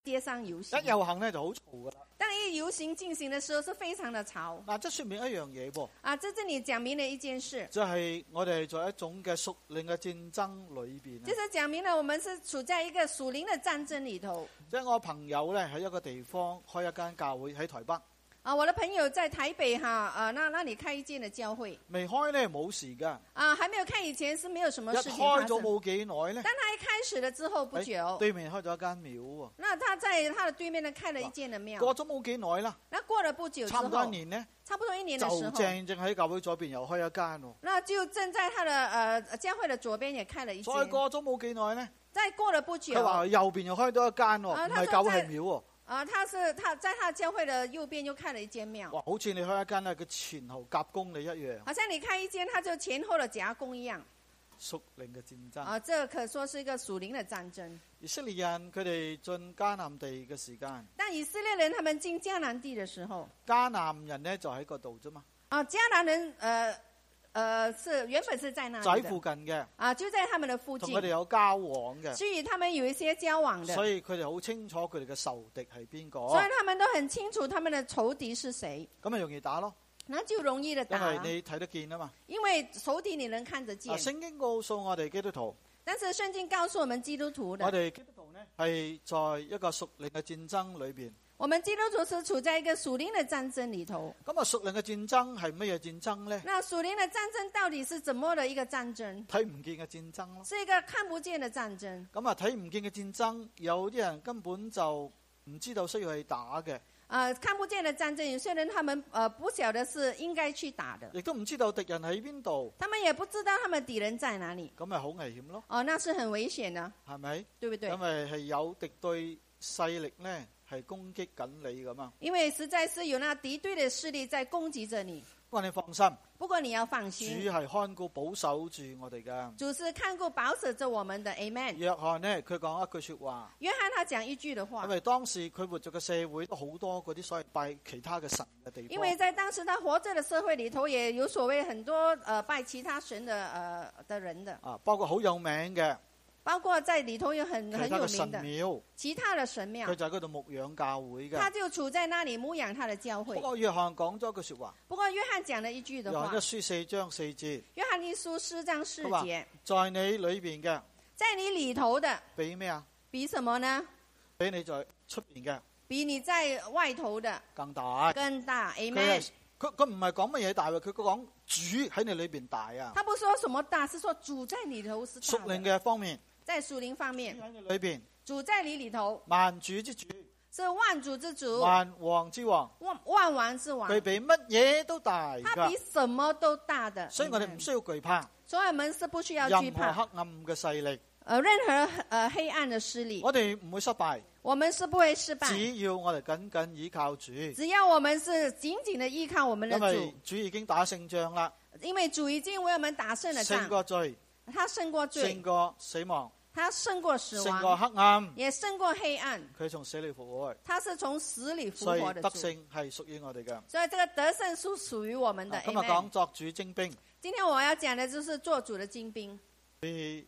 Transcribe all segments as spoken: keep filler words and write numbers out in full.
街上遊行。 一遊行咧就好嘈噶啦。 當一遊行進行的時候，是非常的吵。 嗱，即係說明一樣嘢噃。 啊，在這裏講明了一件事， 就係我哋在一種嘅屬靈嘅戰爭裏邊。 就是講明了我們是處在一個屬靈的戰爭裏頭。 即係我朋友咧喺一個地方開一間教會喺台北。 啊，我的朋友在台北哈，啊，那那裏開一間的教會。 未開咧冇事噶。 啊，還沒有開以前是沒有什麼事情一發生。 開咗冇幾耐咧。 當他一開始了之後不久， 對面開咗一間廟喎。 那他在他的對面呢開了一間的廟。 過咗冇幾耐啦。 那過了不久之後， 差唔多一年呢。 差不多一年的時候， 就正正喺教會左邊又開一間喎。 那就正在他的呃教會的左邊也開了一間。 再過咗冇幾耐咧。 再過了不久， 佢話右邊又開多一間喎，唔係教會係廟喎。 啊，他是他在他教會的右邊又開了一間廟。 哇，好似你開一間咧，佢前後夾攻你一樣。 好像你開一間，他就前後的夾攻一樣。 屬靈嘅戰爭。 啊，這可說是一個屬靈的戰爭。 以色列人佢哋進迦南地嘅時間。 但以色列人他們進迦南地嘅時候， 迦南人呢就喺嗰度啫嘛。 啊，迦南人，呃。呃，是原本是在那裡的， 在附近嘅， 啊，就在他們的附近， 同佢哋有交往嘅， 所以他們有一些交往的， 所以佢哋好清楚佢哋嘅仇敵係邊個， 所以他們都很清楚他們的仇敵是誰， 咁咪容易打咯， 那就容易的打， 因為你睇得見啊嘛， 因為仇敵你能看得見， 聖經告訴我哋基督徒， 但是聖經告訴我們基督徒的， 我哋基督徒呢係在一個屬靈嘅戰爭裏邊。 我們基督徒是處在一個屬靈的戰爭裏頭。 咁啊，屬靈嘅戰爭係乜嘢戰爭呢？ 那屬靈的戰爭到底是怎麼的一個戰爭？ 睇唔見嘅戰爭咯。 是一個看不見的戰爭。 咁啊，睇唔見嘅戰爭，有啲人根本就唔知道需要去打嘅。 啊、呃，看不見的戰爭，有些人他們呃不曉得是應該去打的， 亦都唔知道敵人喺邊度。 他們也不知道他們敵人在哪裡。 咁咪好危險咯。 哦，那是很危險的， 係咪？ 對不對？ 因為係有敵對勢力呢。係攻擊緊你咁啊！ 因為實在是有那敵對的勢力在攻擊着你。 不過你放心， 不過你要放心， 主係看顧保守住我哋噶。 主是看顧保守着我們的 Amen。 約翰呢，佢講一句說話。 約翰他講一句的話。 因為當時佢活着嘅社會都好多嗰啲所謂拜其他嘅神嘅地方。 因為在當時他活着的社會裏頭，也有所謂很多呃拜其他神的呃的人的。 啊，包括好有名嘅。 包括在裏頭有很很有名的神廟， 其他的神廟， 佢就喺嗰度牧養教會嘅。 他就處在那裏牧養他的教會。 不過約翰講咗一句說話。 不過約翰講了一句的話。 約翰一書四章四節。 約翰一書四章四節。 在你裏邊嘅， 在你裏頭的， 比咩啊？ 比什麼呢？ 比你在出邊嘅， 比你在外頭的更大。 更大。Amen。 佢佢唔係講乜嘢大，佢講主喺你裏邊大啊。 他不說什麼大，是說主在你裏頭是大。 屬靈嘅方面。 在屬靈方面， 裏邊主在你裏頭， 萬主之主， 是萬主之主， 萬王之王， 萬萬王之王， 佢比乜嘢都大， 他比什麼都大的， 所以我哋唔需要懼怕， 所以我們是不需要懼怕任何黑暗嘅勢力， 呃，任何呃黑暗的勢力， 我哋唔會失敗， 我們是不會失敗， 只要我哋緊緊依靠主， 只要我們是緊緊的依靠我們的主， 因為主已經打勝仗啦， 因為主已經為我們打勝了仗， 勝過罪， 他勝過罪， 勝過死亡。 他勝過死亡， 勝過黑暗， 也勝過黑暗。 佢從死裏復活， 他是從死裏復活的主。 所以得勝係屬於我哋嘅。 所以這個得勝是屬於我們的。 今日講作主精兵。 今天我要講的就是做主的精兵。 Be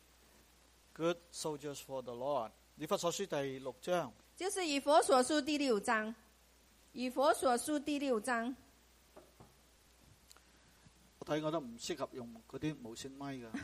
good soldiers for the Lord。以弗所書第六章。 就是以弗所書第六章。以弗所書第六章。 我睇我都唔適合用嗰啲無線咪噶。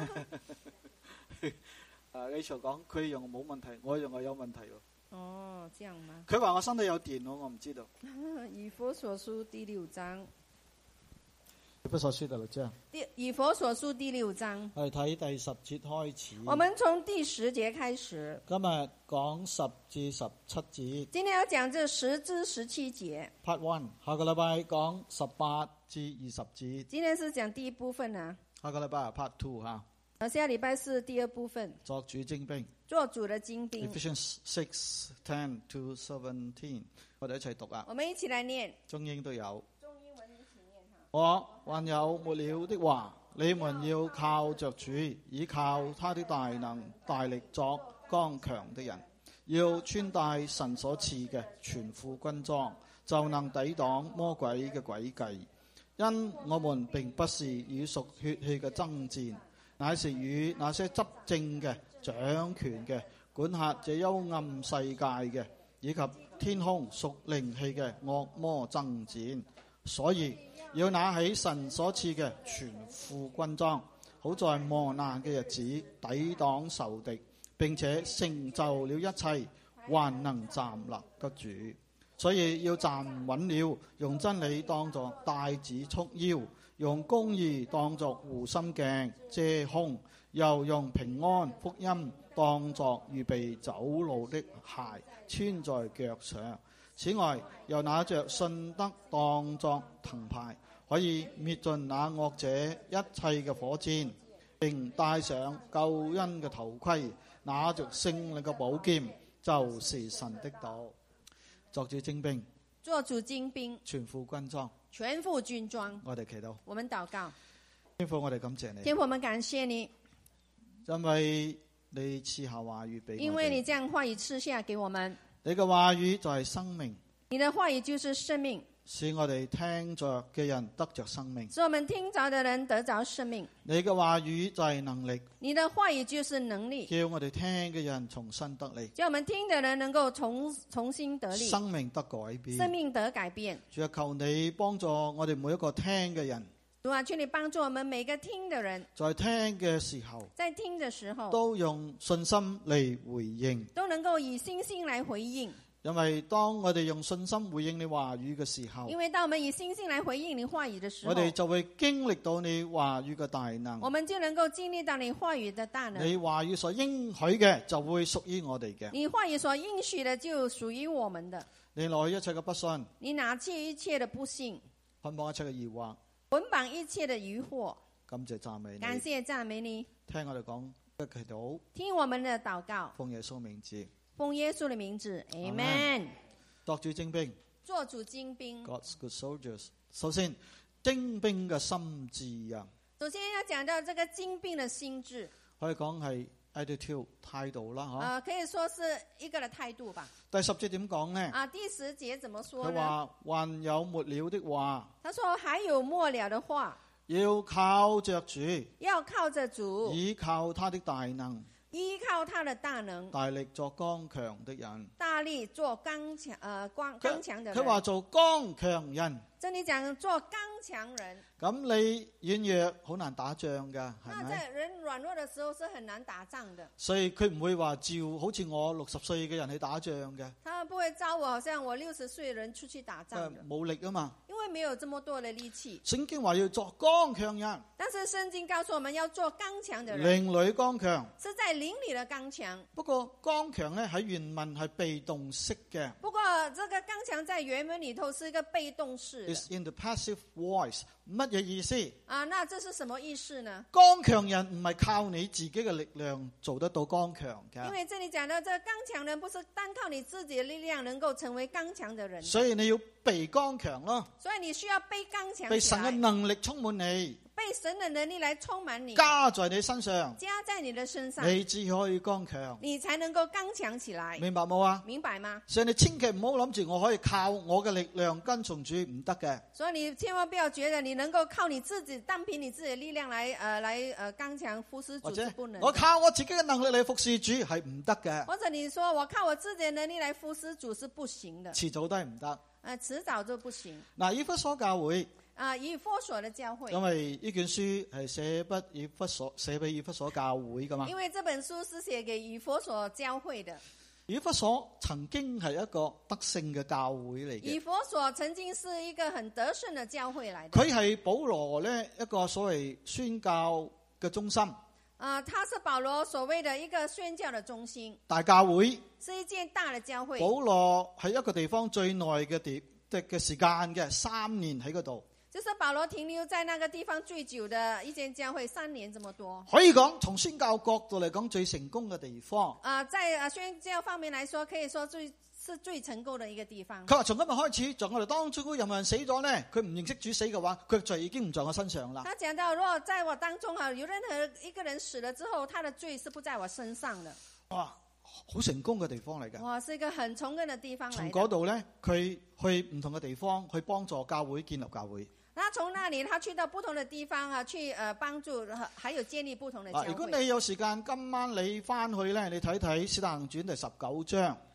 啊！你常講佢用冇問題，我用係有問題喎。 哦，這樣嗎？ 佢話我身體有電，我我唔知道。 以弗所書第六章。 以弗所書第六章。 以弗所書第六章。 係睇第十節開始。 我們從第十節開始。 今日講十至十七節。 今天要講這十至十七節。 Part one， 下個禮拜講十八至二十節。 今天是講第一部分啊。 下個禮拜係 Part two 吓。 下禮拜是第二部分， 作主精兵， 做主的精兵。 Ephesians six ten to seventeen， 我哋一齊讀啊！ 我們一起來念， 中英都有。 中英文一起念哈。 我還有末了的話，你們要靠着主，倚靠他的大能大力作剛強的人，要穿戴神所賜嘅全副軍裝，就能抵擋魔鬼嘅詭計。因我們並不是與屬血氣嘅爭戰，乃是與那些執政嘅、掌權嘅、管轄這幽暗世界嘅， 以及天空屬靈氣嘅惡魔爭戰，所以要拿起神所賜嘅全副軍裝，好在磨難嘅日子抵擋仇敵，並且成就了一切，還能站立得住。所以要站穩了，用真理當作帶子束腰，用公義當作護心鏡遮胸，又用平安福音當作預備走路的鞋穿在腳上。此外，又拿着信德當作藤牌，可以滅盡那惡者一切嘅火箭，並戴上救恩嘅頭盔，拿着勝利嘅寶劍，就是神的道。作主精兵， 做主精兵， 全副軍裝， 全副軍裝。 我哋祈禱， 我們禱告。 天父，我哋感謝你， 天父，我們感謝你， 因為你賜下話語俾我哋， 因為你這樣話語賜下給我們， 你嘅話語就係生命， 你的話語就是生命， 使我哋聽着嘅人得着生命， 使我們聽着的人得着生命。 你嘅話語就係能力， 你的話語就是能力， 叫我哋聽嘅人重新得力， 叫我們聽的人能夠重重新得力， 生命得改變， 生命得改變。 主啊，求你幫助我哋每一個聽嘅人， 主啊，求你幫助我們每個聽的人， 在聽嘅時候， 在聽的時候都用信心嚟回應， 都能夠以信心來回應。 因為當我哋用信心回應你話語嘅時候， 因為當我們以信心來回應你話語的時候， 我哋就會經歷到你話語嘅大能， 我們就能夠經歷到你話語的大能。 你話語所應許嘅就會屬於我哋嘅， 你話語所應許的就屬於我們的。 你攞一切嘅不信， 你拿去一切的不信， 捆綁一切嘅疑惑， 捆綁一切的疑惑。 感謝讚美你， 感謝讚美你， 聽我哋講嘅祈禱， 聽我們的禱告， 奉耶穌名字， 奉耶穌的名字 ，Amen。 作主精兵， 做主精兵。 God's good soldiers。首先，精兵嘅心智啊， 首先要講到這個精兵的心智， 可以講係 attitude 態度啦，吓、 啊呃，可以說是一個的態度吧。 第十節點講呢？ 啊，第十節怎麼說呢？ 佢話還有末了的話， 他說還有末了的話， 要靠着主， 要靠着主， 依靠他的大能， 依靠他的大能， 大力作剛強的人， 大力做剛強，呃，剛剛強的人。 佢話做剛強人， 這裏講做剛強人。 咁你軟弱好難打仗噶，係那咪？ 在人軟弱的時候是很難打仗的。 所以佢唔會話召好似我六十歲嘅人去打仗嘅， 他不會招我，好像我六十歲的人出去打仗的， 冇力啊嘛。 因為沒有這麼多的力氣。 聖經話要作剛強人， 但是聖經告訴我們要做剛強的人， 靈裏剛強， 是在靈裏的剛強。 不過剛強咧喺原文係被動式嘅。 不過這個剛強在原文裏頭是一個被動式的。 It's in the passive voice，乜嘢意思？ 啊，那這是什麼意思呢？ 剛強人唔係靠你自己嘅力量做得到剛強嘅， 因為這裏講到，這個剛強人不是單靠你自己的力量能夠成為剛強的人， 所以你要被剛強咯， 所以你需要被剛強， 被神嘅能力充滿你， 被神的能力來充滿你， 加在你身上， 加在你的身上， 你只可以剛強， 你才能夠剛強起來。 明白冇啊？ 明白嗎？ 所以你千祈唔好諗住我可以靠我嘅力量跟從主，唔得嘅。 所以你千萬不要覺得你能夠靠你自己，單憑你自己的力量來，呃，來，呃，剛強服侍主是不能的。 我靠我自己嘅能力嚟服侍主係唔得嘅。 或者你說我靠我自己的能力來服侍主是不行的， 遲早都係唔得。 呃，遲早就不行。 嗱，以弗所教會。 啊，以弗所的教會， 因為呢卷書係寫俾以弗所寫俾以弗所教會噶嘛。 因為這本書是寫給以弗所教會的。 以弗所曾經係一個得勝嘅教會嚟嘅。 以弗所曾經是一個很得勝的教會嚟嘅。 佢係保羅呢一個所謂宣教嘅中心。 啊，他是保羅所謂的一個宣教的中心。 大教會是一件大的教會。 保羅喺一個地方最耐嘅地嘅時間嘅三年喺嗰度。 就是保羅停留在那個地方最久的一間教會三年這麼多， 可以講從宣教角度嚟講最成功嘅地方。 啊、呃，在啊宣教方面來說，可以說最是最成功的一個地方。 佢話從今日開始，在我哋當中有冇人死咗呢？佢唔認識主死嘅話，佢罪已經唔在我身上啦。 他講到，如果在我當中啊，有任何一個人死了之後，他的罪是不在我身上的。 哇！好成功嘅地方嚟嘅， 哇，是一個很成功嘅地方嚟。 從嗰度咧，佢去唔同嘅地方去幫助教會建立教會。 那從那裡，他去到不同的地方啊，去誒幫助，還有建立不同的教會。 如果你有時間，今晚你翻去咧，你睇睇《使徒行傳》第十九章。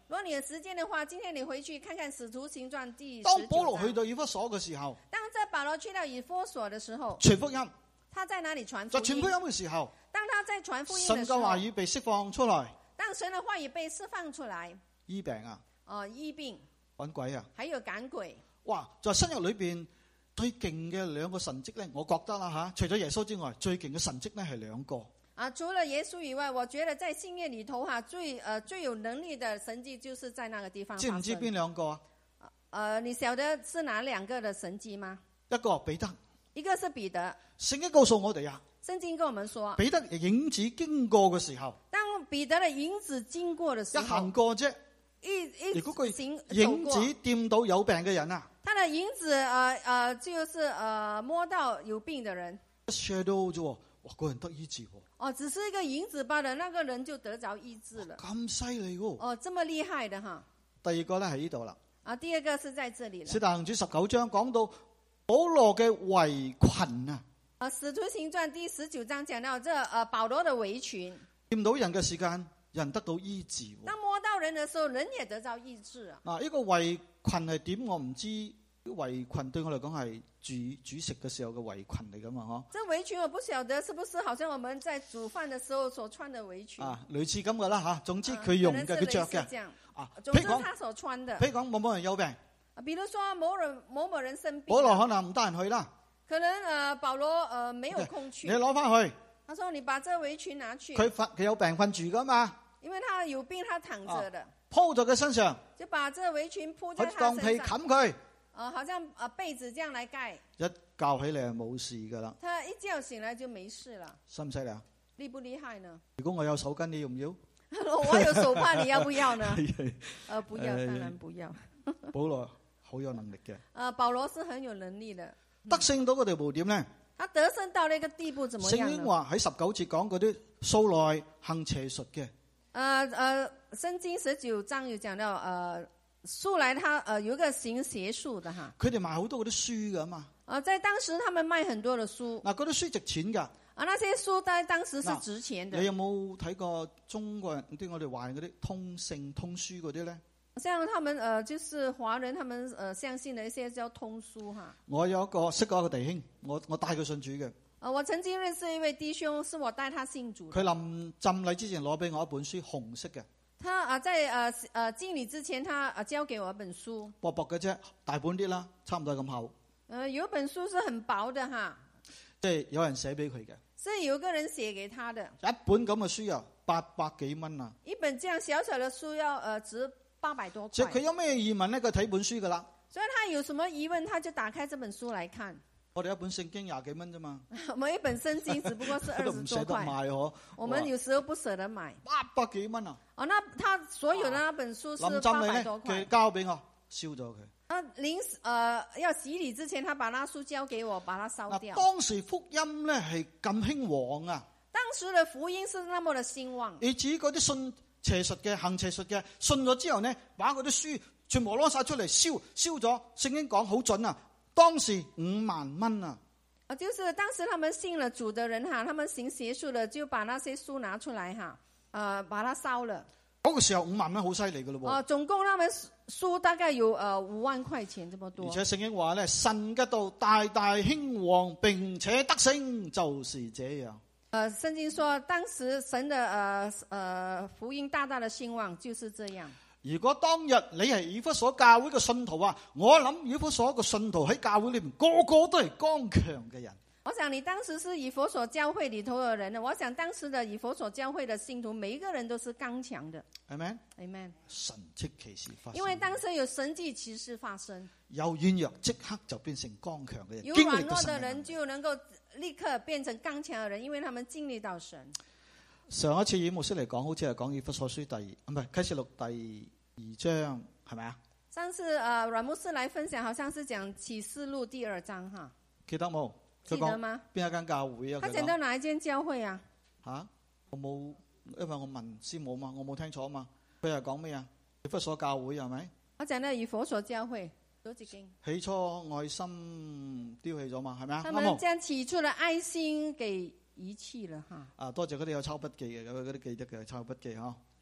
如果你有時間的話，今天你回去看看《使徒行傳》第十九當章。 保羅去到以弗所嘅時候， 當這保羅去到以弗所的時候， 傳福音， 他在哪裡傳福音？ 就傳福音嘅時候， 當他在傳福音神嘅的時候， 話語被釋放出來， 當神的話語被釋放出來， 醫病啊， 哦，醫病， 趕鬼啊， 還有趕鬼。 哇！在新約裏邊最勁嘅兩個神蹟咧，我覺得啦吓，除咗耶穌之外，最勁嘅神蹟咧係兩個。 啊，除了耶穌以外，我覺得在新約裏頭哈，最呃最有能力的神蹟就是在那個地方發生。 知唔知邊兩個啊？ 呃，你曉得是哪兩個的神蹟嗎？ 一個彼得， 一個是彼得。 聖經告訴我哋啊， 聖經跟我們說， 彼得影子經過嘅時候， 當彼得的影子經過的時一候， 行過啫， 一一如果行佢影子走過掂到有病嘅人啊， 他的影子呃呃就是呃摸到有病的人， 一 shadow 啫，哇，個人得醫治喎。 哦，只是一個影子罷了，那個人就得着醫治了。 咁犀利喎！ 哦，這麼厲害的哈。 第二個咧喺呢度啦。 啊，第二個是在這裡了。 使徒行傳十九章講到保羅嘅圍裙啊。 啊，使徒行傳第十九章講到這呃保羅的圍裙。 掂到人嘅時間，人得到醫治。 當摸到人的時候，人也得着醫治啊。 嗱，呢個圍裙係點？我唔知。圍裙對我嚟講係煮煮食嘅時候嘅圍裙嚟噶嘛？嗬。 這圍裙我不曉得是不是好像我們在煮飯的時候所穿的圍裙。 啊，類似咁嘅啦吓。總之佢用嘅，佢着嘅。啊， 總之他所穿的。 譬如講某某人有病。 啊，比如說某人某某人生病。 保羅可能唔得閒去啦。 可能呃保羅呃沒有空去。 你攞翻去。 他說你把這圍裙拿去。 佢瞓佢有病瞓住噶嘛？ 因為他有病，他躺着的。 鋪在佢身上。 就把這圍裙鋪在他身上。 當被冚佢。 呃，好像呃被子這樣來蓋， 一覺起嚟係冇事噶啦。 他一覺醒來就沒事了。 犀唔犀利啊？ 厲不厲害呢？ 如果我有手巾，你要唔要？ 我有手帕，你要不要呢？呃，不要，當然不要。 保羅好有能力嘅。 呃，保羅是很有能力的。 得勝到個地步點呢？ 他得勝到了一個地步，怎麼樣呢？ 聖經話喺十九節講嗰啲素來行邪術嘅。 呃呃，聖經十九章有講到，呃。素來他呃有一個行邪術的哈， 佢哋賣好多嗰啲書噶嘛。 啊，在當時他們賣很多的書。 嗱，嗰啲書值錢噶。 啊，那些書在當時是值錢的。 你有冇睇過中國人啲我哋華人嗰啲通勝通書嗰啲咧？ 像他們呃就是華人，他們呃相信的一些叫通書哈。 我有一個識過一個弟兄，我我帶佢信主嘅。 啊，我曾經認識一位弟兄，是我帶他信主。 佢臨浸禮之前攞俾我一本書，紅色嘅。 他啊，在呃呃敬禮之前，他啊交給我一本書， 薄薄嘅啫，大本啲啦，差唔多咁厚。 呃，有一本書是很薄的哈， 即係有人寫俾佢嘅， 是有個人寫給他的。 一本咁嘅書啊，八百幾蚊啊！ 一本這樣小小的書要呃值八百多塊。 即係佢有咩疑問咧？佢睇本書噶啦。 所以他有什麼疑問，他就打開這本書來看。 我哋一本聖經廿幾蚊啫嘛， 我們一本聖經只不過是二十多塊， 都唔捨得賣嗬。 我們有時候不捨得買。 八百幾蚊啊！ 哦，那他所有的那本書是八百多塊。 佢交俾我，燒咗佢。 啊，臨呃要洗禮之前，他把那書交給我，把它燒掉。 當時福音咧係咁興旺啊！ 當時的福音是那麼的興旺， 以至於嗰啲信邪術嘅、行邪術嘅，信咗之後呢，把嗰啲書全部攞晒出嚟燒，燒咗。聖經講好準啊！當時五萬蚊啊！ 啊，就是當時他們信了主的人哈，他們行邪術的就把那些書拿出來哈，呃，把它燒了。 嗰個時候五萬蚊好犀利噶咯喎！ 啊，總共他們書大概有呃五萬塊錢這麼多。 而且聖經話咧，神嘅道大大興旺，並且得勝，就是這樣。 呃，聖經說當時神的呃呃福音大大的興旺，就是這樣。 如果當日你係以弗所教會嘅信徒啊，我諗以弗所嘅信徒喺教會裏面個個都係剛強嘅人。 我想你當時是以弗所教會裏頭的人呢，我想當時的以弗所教會的信徒，每一個人都是剛強的。 Amen。 Amen。 神蹟奇事發生。 因為當時有神蹟奇事發生， 有軟弱即刻就變成剛強嘅人。 有軟弱的人就能夠立刻變成剛強嘅人，因為他們經歷到神。 上一次以牧師嚟講，好似係講以弗所書第二，唔係啟示錄第二章，係咪啊？ 上次誒阮牧師來分享，好像是講啟示錄第二章哈。 記得冇？ 記得嗎？ 邊一間教會啊？ 他講到哪一間教會啊？ 吓、啊，我冇，因為我問師母嘛，我冇聽錯嘛。佢係講咩啊？以弗所教會係咪？ 我講到以弗所教會，多幾經。 起初愛心丟棄咗嘛，係咪啊？ 他們將起初的愛心給遺棄了哈。 啊，多謝佢哋有抄筆記嘅，有嗰啲記得嘅抄筆記嗬。嗯。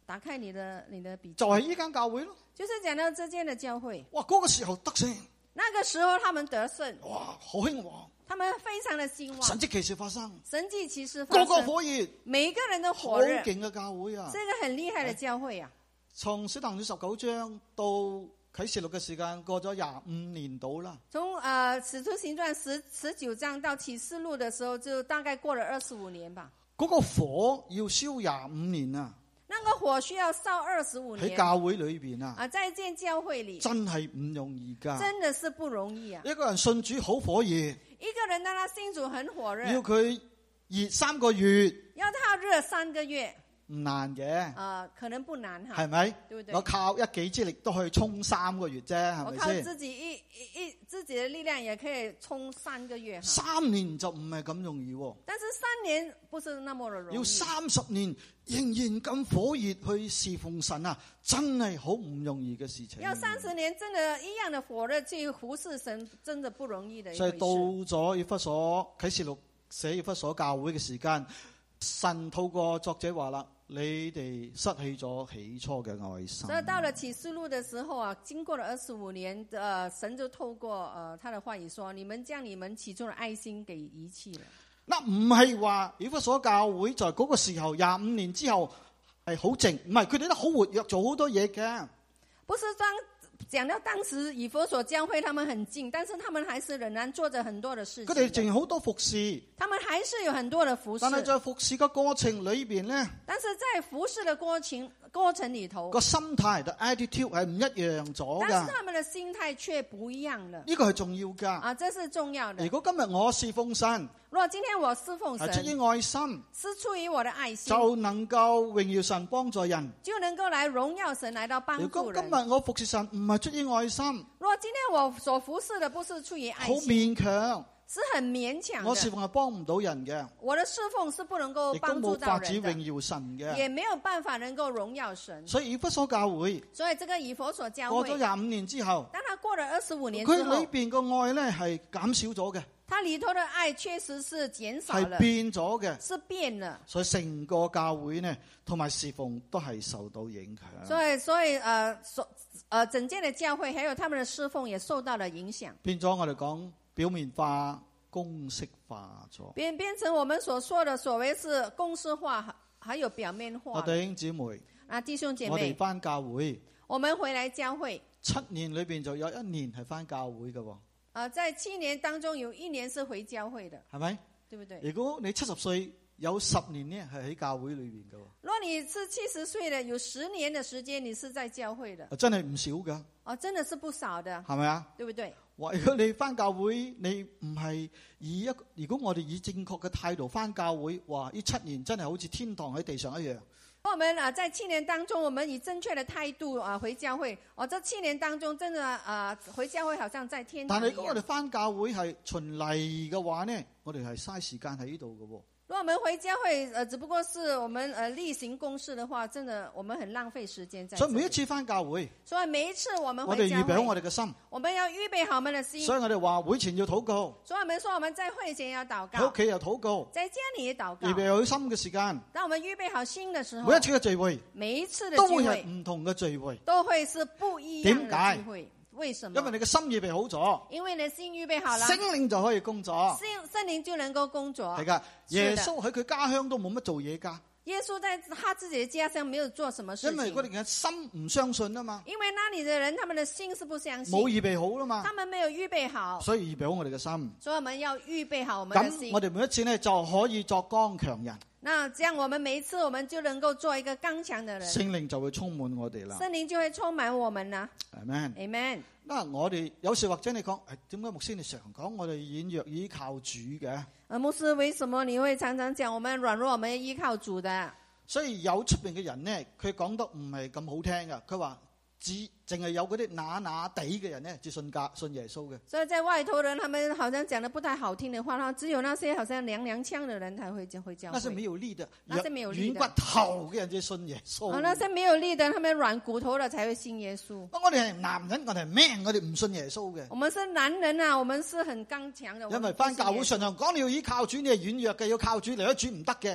打開你的你的筆記， 就係呢間教會咯。 就是講到這間的教會。 哇，嗰、那個時候得勝， 那個時候他們得勝， 哇，好興旺， 他們非常的興旺， 神蹟奇事發生， 神蹟奇事發生， 個個火熱， 每一個人都火好熱， 勁嘅教會啊！ 這個很厲害的教會啊！ 從使徒行傳十九章到啟示錄嘅時間過咗廿五年到啦。 從呃使徒行傳十十九章到啟示錄的時候，就大概過了二十五年吧。 嗰、那個火要燒廿五年啊！ 那個火需要燒二十五年。 喺教會裏邊啊！ 啊，在一間教會裏， 真係唔容易噶。 真的是不容易啊！ 一個人信主好火熱， 一個人當他信主很火熱， 要佢熱三個月， 要他熱三個月。 唔難嘅， 啊、呃，可能不難哈， 係咪？ 對不對？ 我靠一己之力都可以衝三個月啫，係我咪先？ 靠自己一一一自己的力量也可以衝三個月哈。 三年就唔係咁容易喎。 但是三年不是那麼的容易。 要三十年仍然咁火熱去侍奉神啊，真係好唔容易嘅事情。 要三十年真的一樣的火熱去服侍神，真的不容易的一回事。 所以到咗以弗所啟示錄寫以弗所教會嘅時間，神透過作者話啦。你哋失去咗起初嘅愛心。 所以到了啟示錄的時候啊，經過了二十五年，呃，神就透過呃他的話語說：你們將你們起初的愛心給遺棄了。 嗱，唔係話以弗所教會在嗰個時候廿五年之後係好靜，唔係，佢哋都好活躍，做好多嘢嘅。 不是當講到當時以弗所教會，他們很靜，但是他們還是仍然做着很多的事情。 佢哋仲有好多服侍， 他們還是有很多的服侍。 但係在服侍嘅過程裏邊咧， 但是在服侍的過程過程裏頭， 個心態嘅 attitude 係唔一樣咗噶。 但是他們的心態卻不一樣了。 呢個係重要噶。 啊，這是重要的。 如果今日我侍奉神， 如果今天我侍奉神， 係出於愛心， 是出於我的愛心， 就能夠榮耀神，幫助人， 就能夠來榮耀神，來到幫助人。 如果今日我服侍神唔係出於愛心， 如果今天我所服侍的不是出於愛心， 好勉強， 是很勉強的。 我侍奉係幫唔到人嘅， 我的侍奉是不能夠幫助到人的， 亦都冇法子榮耀神嘅， 也沒有辦法能夠榮耀神。 所以以弗所教會， 所以這個以弗所教會過咗廿五年之後， 當他過了二十五年之後， 佢裏邊個愛咧係減少咗嘅， 他裏頭的愛確實是減少了， 係變咗嘅， 是變了。 所以成個教會呢，同埋侍奉都係受到影響。 所以，所以，呃，所，呃，整間的教會，還有他們的侍奉，也受到了影響。 變咗我哋講表面化、公式化咗。 變變成我們所說的所謂是公式化，還有表面化。 弟兄姊妹， 啊，弟兄姐妹， 我哋翻教會， 我們回來教會， 七年裏邊就有一年係翻教會嘅。 呃，在七年當中有一年是回教會的， 係咪？ 對不對？ 如果你七十歲，有十年呢係喺教會裏邊嘅。 如果你是七十歲的，有十年的時間你是在教會的， 真係唔少噶。 哦，真的是不少的， 係咪啊？ 對不對？ 如果你翻教會，你唔係以一個，如果我哋以正確嘅態度翻教會，哇！呢七年真係好似天堂喺地上一樣。 我們啊，在七年當中，我們以正確的態度啊回教會。哦，這七年當中，真的啊回教會好像在天堂一樣。 但係如果我哋翻教會係循例嘅話呢，我哋係嘥時間喺呢度嘅。 如果我們回教會，呃，只不過是我們呃例行公事的話，真的我們很浪費時間在。 所以每一次翻教會， 所以每一次我們我回教會， 哋預備好我哋嘅心， 我們要預備好我們的心。 所以我哋話會前要禱告， 所以我們說我們在會前要禱告， 喺屋企又禱告， 在家裏也禱告， 預備好心嘅時間。 當我們預備好心的時候， 每一次嘅聚會， 每一次的都聚會會係唔同嘅聚會， 都會是不一樣的聚會。為什麼？ 因為你嘅心預備好咗， 因為你的心預備好了， 聖靈就可以工作。 聖聖靈就能夠工作。 係噶，耶穌喺佢家鄉都冇乜做嘢噶。 耶穌在他自己的家鄉沒有做什麼事情， 因為佢哋嘅心唔相信啊嘛。 因為那裏的人，他們的心是不相信， 冇預備好啦嘛。 他們沒有預備好， 所以預備好我哋嘅心。 所以我們要預備好我們的心。 咁我哋每一次呢就可以作剛強人。 那這樣我們每一次我們就能夠做一個剛強的人， 聖靈就會充滿我哋啦。 聖靈就會充滿我們啦。 Amen。 Amen。 嗱，我哋有時或者你講，誒，點解牧師你常講我哋軟弱依靠主嘅？ 啊，牧師，為什麼你會常常講我們軟弱，我們依靠主的？ 所以有出邊嘅人呢，佢講得唔係咁好聽噶。佢話只淨係有嗰啲乸乸地嘅人呢，至信教信耶穌嘅。 所以在外頭人，他們好像講得不太好聽的話，只有那些好像娘娘腔的人才會會教會。 那是沒有力的， 那是沒有力的。 軟骨頭嘅人至信耶穌。 啊，那些沒有力的，他們軟骨頭的才會信耶穌。 我哋係男人，我哋係 man，我哋唔信耶穌嘅。 我們是男人啊，我們是很剛強的。 因為翻教會常常講你要依靠主，你係軟弱嘅，要靠主嚟咗主唔得嘅。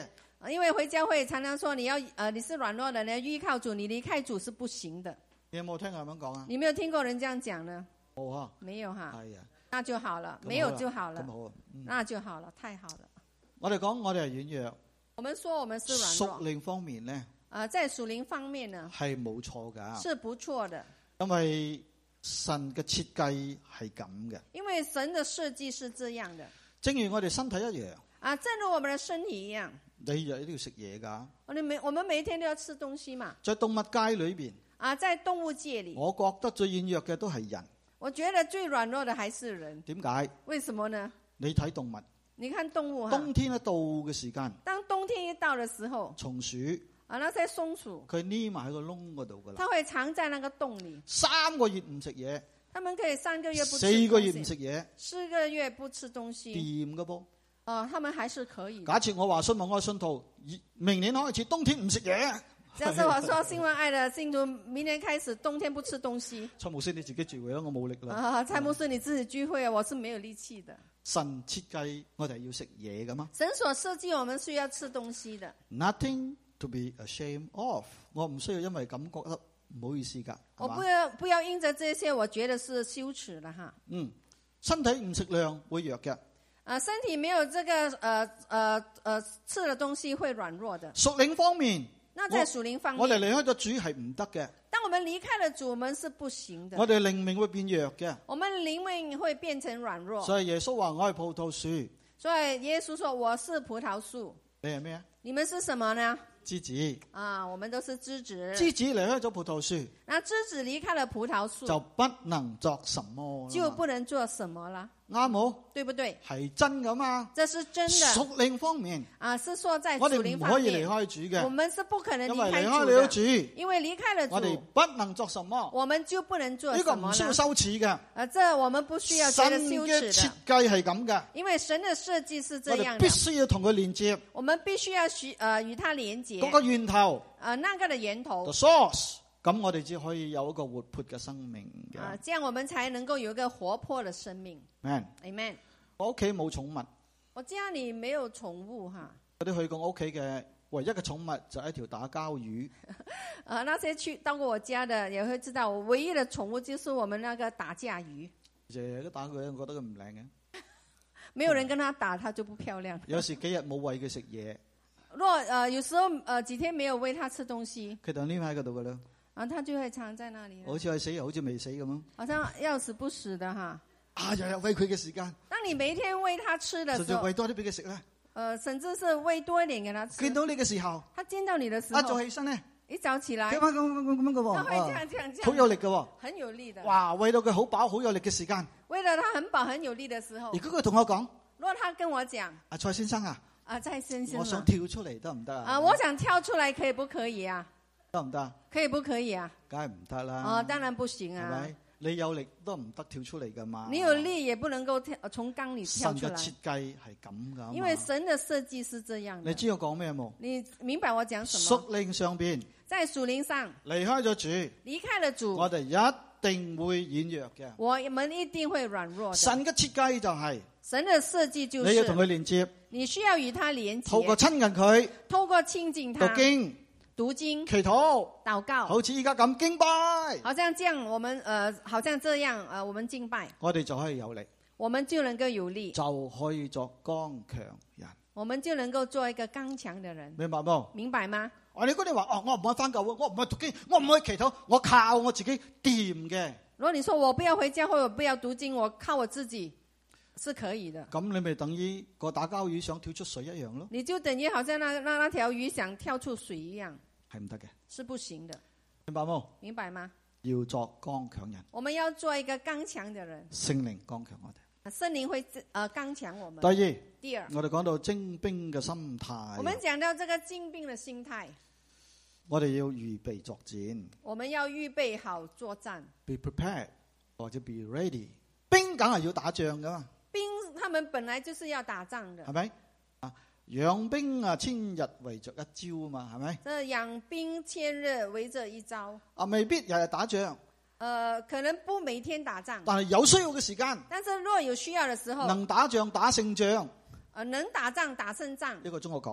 因為回教會常常說你要呃你是軟弱的，你要依靠主，你離開主是不行的。 你有冇聽人咁講啊？ 你沒有聽過人這樣講呢？ 冇啊， 沒有哈。 係啊， 那就好了，沒有就好了。 咁好啊，嗯、 那就好了，太好了。 我哋講我哋係軟弱。 我們說我們是軟弱。 屬靈方面呢？ 啊、呃，在屬靈方面呢？ 係冇錯噶。 是不錯的。 因為神嘅設計係咁嘅。 因為神的設計是這樣的。 正如我哋身體一樣。 啊，正如我們的身體一樣。 你日都要食嘢噶。 我哋每我們每一天都要吃東西嘛。 在動物界裏邊。 啊，在動物界裏。 我覺得最軟弱嘅都係人。 我覺得最軟弱的還是人。 點解？ 為什麼呢？ 你睇動物。 你看動物哈。 冬天一到嘅時間。 當冬天一到嘅時候。 松鼠。 啊，那些松鼠。 佢匿埋喺個窿嗰度噶啦。 它會藏在那個洞裏。 三個月唔食嘢。 他們可以三個月不吃東西。 四個月唔食嘢。 四個月不吃東西。 掂噶噃。 哦，他們還是可以。 假設我話信望愛信徒，明年開始冬天唔食嘢。 假設我說信望愛的信徒，明年開始冬天不吃東西。 蔡牧師你自己聚會啦，我冇力啦。 啊，蔡牧師你自己聚會啊，我是沒有力氣的。 神設計我哋要食嘢噶嘛？ 神所設計我們需要吃東西的。 Nothing to be ashamed of。我唔需要因為咁覺得唔好意思噶。 我不要不要因着這些，我覺得是羞恥的哈。 嗯，身體唔食量會弱嘅。 啊，身體沒有這個，呃，呃，呃，吃的東西會軟弱的。 屬靈方面， 那在屬靈方面， 我哋離開咗主係唔得嘅。 當我們離開了主，我們是不行的。 我哋靈命會變弱嘅。 我們靈命會變成軟弱。 所以耶穌話我係葡萄樹。 所以耶穌說我是葡萄樹。 你係咩啊？ 你們是什麼呢？ 枝子。 啊，我們都是枝子。 枝子離開咗葡萄樹， 那枝子離開了葡萄樹， 就不能作什麼， 就不能做什麼了。 啱冇？ 對不對？ 係真噶嘛？ 這是真的。 屬靈方面啊，是說在我屬靈方面， 哋唔可以離開主嘅。 我們是不可能離開主的。 因為離開了主， 因為離開了主， 我哋不能作什麼， 我們就不能做什麼。 呢個唔需要羞恥嘅。 啊，這我們不需要覺得羞恥的。 神嘅設計係咁嘅。 因為神的設計是這樣的。 我哋必須要同佢連接。 我們必須要與呃與他連接。 嗰個源頭。 啊，那個的源頭。 The source。咁我哋只可以有一個活潑嘅生命嘅。 啊，這樣我們才能夠有一個活潑的生命。 Amen。 Amen。 我屋企冇寵物。 我家裏沒有寵物哈。 我哋去過我屋企嘅唯一嘅寵物就係一條打膠魚。 啊，那些去到過我家的也會知道，我唯一的寵物就是我們那個打架魚。 日日都打佢，我覺得佢唔靚嘅。 沒有人跟他打，他就不漂亮。 有時幾日冇餵佢食嘢。 若呃有時候呃幾天沒有餵他吃東西， 佢就匿喺嗰度噶啦。 啊，他就會藏在那裏。 好似係死又好似未死咁樣。 好像要死不死的哈。 啊，日日餵佢嘅時間。 當你每一天餵他吃的時候， 甚至餵多啲俾佢食咧。 呃，甚至是餵多一點給他吃。 見到你嘅時候， 他見到你的時候， 一早起身咧， 一早起來， 咁樣咁咁咁咁嘅喎， 他會這樣這樣這樣， 好有力嘅喎， 很有力的。 哇，餵到佢好飽好有力嘅時間。 餵到他很飽很有力的時候。 如果佢同我講， 如果他跟我講， 阿蔡先生啊。 啊，蔡先生， 我想跳出嚟得唔得啊？ 啊，我想跳出來，可以不可以啊？ 得唔得？ 可以不可以啊？ 梗係唔得啦。 哦，當然不行啊。 係咪？你有力都唔得跳出嚟噶嘛？ 你有力也不能夠跳從缸裏跳出來。 神嘅設計係咁噶。 因為神的設計是這樣的。 你知我講咩冇？ 你明白我講什麼？ 屬靈上邊， 在屬靈上離開咗主， 離開了主， 我哋一定會軟弱嘅。 我們一定會軟弱的。 神嘅設計就係、是、 神的設計就是你要同佢連接。 你需要與他連接， 透過親近佢， 透過親近他， 讀經、 讀經、 祈禱、 禱告， 好似依家咁敬拜， 好像這樣，我們呃，好像這樣呃，我們敬拜， 我哋就可以有力， 我們就能夠有力， 就可以作剛強人， 我們就能夠做一個剛強的人， 明白冇？ 明白嗎？ 我你嗰啲話哦，我唔去返教會，我唔去讀經，我唔去祈禱，我靠我自己掂嘅。 如果你說我不要回家，或者不要讀經，我靠我自己。是可以的， 咁你咪等於個打膠魚想跳出水一樣咯。 你就等於好像那那那條魚想跳出水一樣， 係唔得嘅， 是不行的， 明白冇？ 明白嗎？ 要作剛強人， 我們要做一個剛強的人， 聖靈剛強我哋， 聖靈會呃剛強我們。 第二， 第二， 我哋講到徵兵嘅心態， 我們講到這個徵兵的心態， 我哋要預備作戰， 我們要預備好作戰 ，be prepared 或者 be ready，兵梗係要打仗噶嘛。 兵，他們本來就是要打仗的， 係咪？啊，養兵啊，千日圍着一朝啊嘛，係咪？ 這養兵千日圍着一朝。 啊，未必日日打仗。 呃，可能不每天打仗。 但係有需要嘅時間。 但是若有需要嘅時候。 能打仗打勝仗。 呃，能打仗打勝仗。 呢個中國講嘅。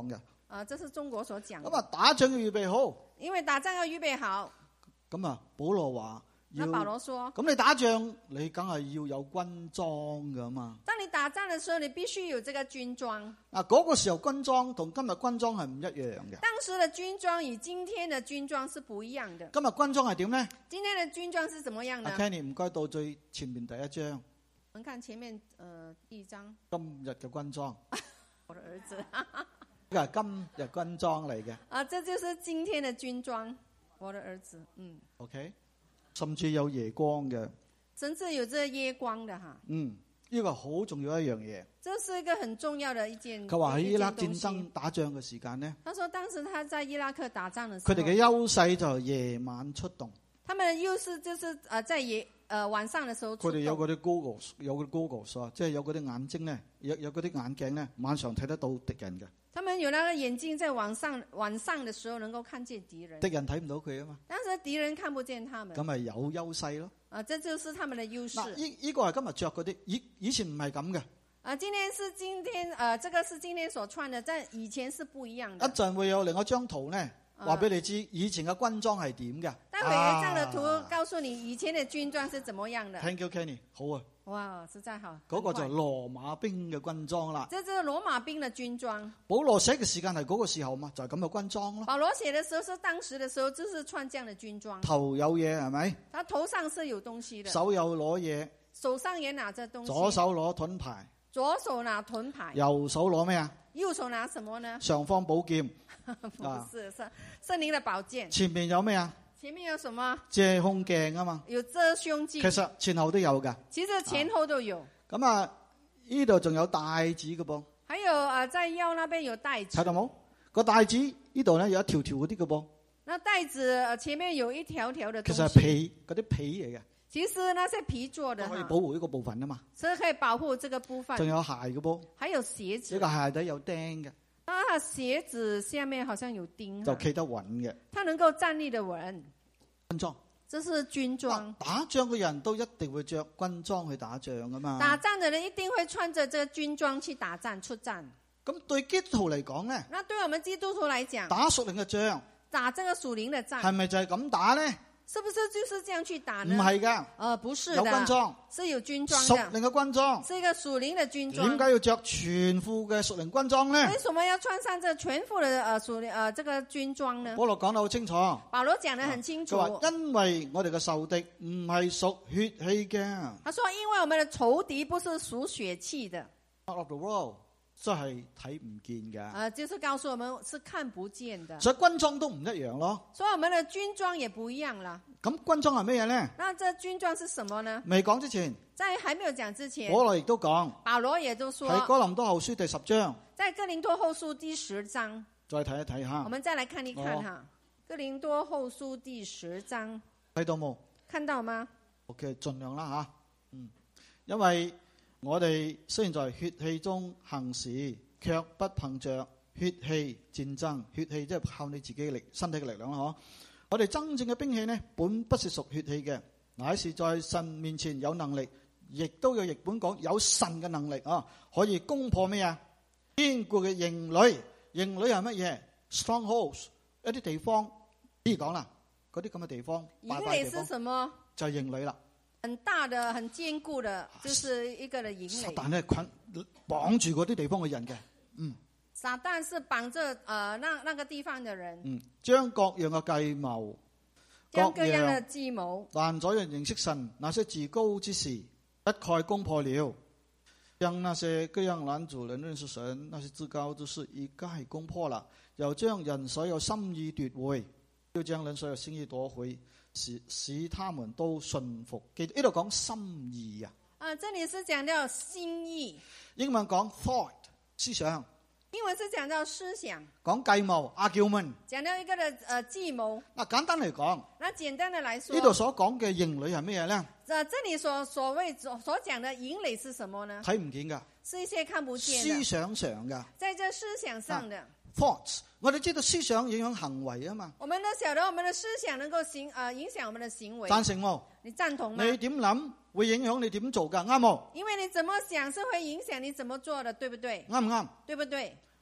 啊，這是中國所講。 咁啊，打仗要預備好。 因為打仗要預備好。 咁啊，保羅話。 那保羅說： 咁你打仗，你梗係要有軍裝噶嘛？ 當你打仗嘅時候，你必須有這個軍裝。 嗱，嗰個時候軍裝同今日軍裝係唔一樣嘅。 當時嘅軍裝與今天嘅軍裝是不一樣嘅。 今日軍裝係點咧？ 今天嘅軍裝是怎麼樣呢？ Kenny 唔該到最前面第一張。 我們看前面，誒、呃，第一張。 今日嘅軍裝。 我的兒子。 呢個係今日軍裝嚟嘅。 啊，這就是今天嘅軍裝。我的兒子，嗯。 OK。甚至有夜光嘅， 甚至有這個夜光的哈。 嗯，呢個好重要一樣嘢。 這是一個很重要的一件。 佢話喺伊拉克戰爭打仗嘅時間呢， 他說當時他在伊拉克打仗嘅時候， 佢哋嘅優勢就係夜晚出動。 他們嘅優勢就是誒在夜誒晚上嘅時候出動。 佢哋有嗰啲 Googles，有嗰啲 Googles 啊，即係有嗰啲眼睛咧，有有嗰啲眼鏡咧，晚上睇得到敵人嘅。 他們有那個眼鏡，在晚上晚上的時候能夠看見敵人。 敵人睇唔到佢啊嘛。 但是敵人看不見他們。 咁咪有優勢咯。 啊，這就是他們的優勢。 嗱，依依個係今日着嗰啲，以以前唔係咁嘅。 啊，今天是今天，啊，這個是今天所穿的，但以前是不一樣的。 一陣會有另一張圖咧，話俾你知以前嘅軍裝係點嘅。 待會有一張嘅圖告訴你以前嘅軍裝是怎麼樣的。 Thank you, Kenny。好啊。 哇，實在好。 嗰個就係羅馬兵嘅軍裝啦。 這就是羅馬兵嘅軍裝。 保羅寫嘅時間係嗰個時候嘛，就係咁嘅軍裝咯。 保羅寫嘅時候是當時嘅時候，就是穿這樣嘅軍裝。 頭有嘢係咪？ 他頭上是有東西的。 手有攞嘢。 手上也拿着東西。 左手攞盾牌。 左手拿盾牌。 右手攞咩啊？ 右手拿什麼呢？ 上方寶劍。 不是，是聖靈的寶劍。 前面有咩啊？ 前面有什麼？ 遮胸鏡啊嘛。 有遮胸鏡。 其實前後都有噶。 其實前後都有。 咁啊，呢度仲有帶子嘅噃。 還有啊，在腰那邊有帶子。 睇到冇？個帶子呢度咧有一條條嗰啲嘅噃。 那帶子前面有一條條的東西。 其實係皮，嗰啲皮嚟嘅。 其實那些皮做的。 可以保護呢個部分啊嘛。 所以可以保護這個部分。仲有鞋嘅噃。 還有鞋子。 呢個鞋底有釘嘅。 啊，鞋子下面好像有釘。 就企得穩嘅。 它能夠站立得穩。 軍裝。 這是軍裝。 打仗嘅人都一定會着軍裝去打仗噶嘛。 打仗嘅人一定會穿着這個軍裝去打仗出戰。 咁對基督徒嚟講咧？ 那對我們基督徒嚟講， 打屬靈嘅仗， 打這個屬靈嘅仗， 係咪就係咁打咧？ 是不是就是這樣去打呢？ 唔係噶， 呃，不是的， 有軍裝， 是有軍裝屬靈嘅軍裝， 是一個屬靈嘅軍裝。 點解要着全副嘅屬靈軍裝咧？ 為什麼要穿上這全副嘅呃屬靈呃這個軍裝呢？ 保羅講得好清楚。 保羅講得很清楚。 佢話因為我哋嘅仇敵唔係屬血氣嘅。 他說因為我們的仇敵不是屬血氣的。 Out of the world。真係睇唔見嘅， 啊、呃，就是告訴我們是看不見的。 所以軍裝都唔一樣咯。 所以我們的軍裝也不一樣啦。 咁軍裝係咩嘢咧？ 那這軍裝是什麼呢？ 未講之前， 在還沒有講之前， 保羅亦都講。 保羅也都說喺哥林多後書第十章。 在哥林多後書第十章。 再睇一睇下。 我們再來看一看哈，哥林多後書第十章。 睇到冇？看到嗎 ？OK， 盡量啦吓。嗯，因為我哋雖然在血氣中行事，卻不憑着血氣戰爭。血氣即係靠你自己嘅力、身體嘅力量啦，嗬。我哋真正嘅兵器呢，本不是屬血氣嘅，乃是在神面前有能力，亦都有譯本講有神嘅能力啊，可以攻破咩啊？堅固嘅營壘，營壘係乜嘢 ？Strongholds， 一啲地方，比如講啦，嗰啲咁嘅地方。 營壘是什麼？ 就係營壘啦。 很大的、很堅固的，就是一個的營壘。 但係捆綁住嗰啲地方嘅人嘅。嗯， 撒旦是綁着呃那那個地方的人， 嗯，將各樣嘅計謀， 將各樣嘅計謀，攔阻人認識神那些自高之事，一概攻破了；將那些各樣攔阻人認識神那些自高之事，一概攻破了。又將人所有心意奪回，又將人所有心意奪回，使使他們都順服。記住呢度講心意啊。 啊，這裡是講到心意。 英文講 thought。思想， 英文是講到思想， 講計謀 argument， 講到一個的呃計謀。 嗱，簡單嚟講， 那簡單的來說， 呢度所講嘅營壘係咩嘢咧？ 啊，這裡所所謂所所講的營壘是什麼呢？ 睇唔見噶， 是一些看不見思想上噶， 在這思想上的。 Thoughts， 我哋知道思想影響行為啊嘛。 我們都曉得我們的思想能夠行啊、呃、影響我們的行為。 贊成冇？ 你贊同嗎？ 你點諗會影響你點做噶？啱冇？ 因為你怎麼想是會影響你怎麼做的，對不對？ 啱唔啱？ 對不對？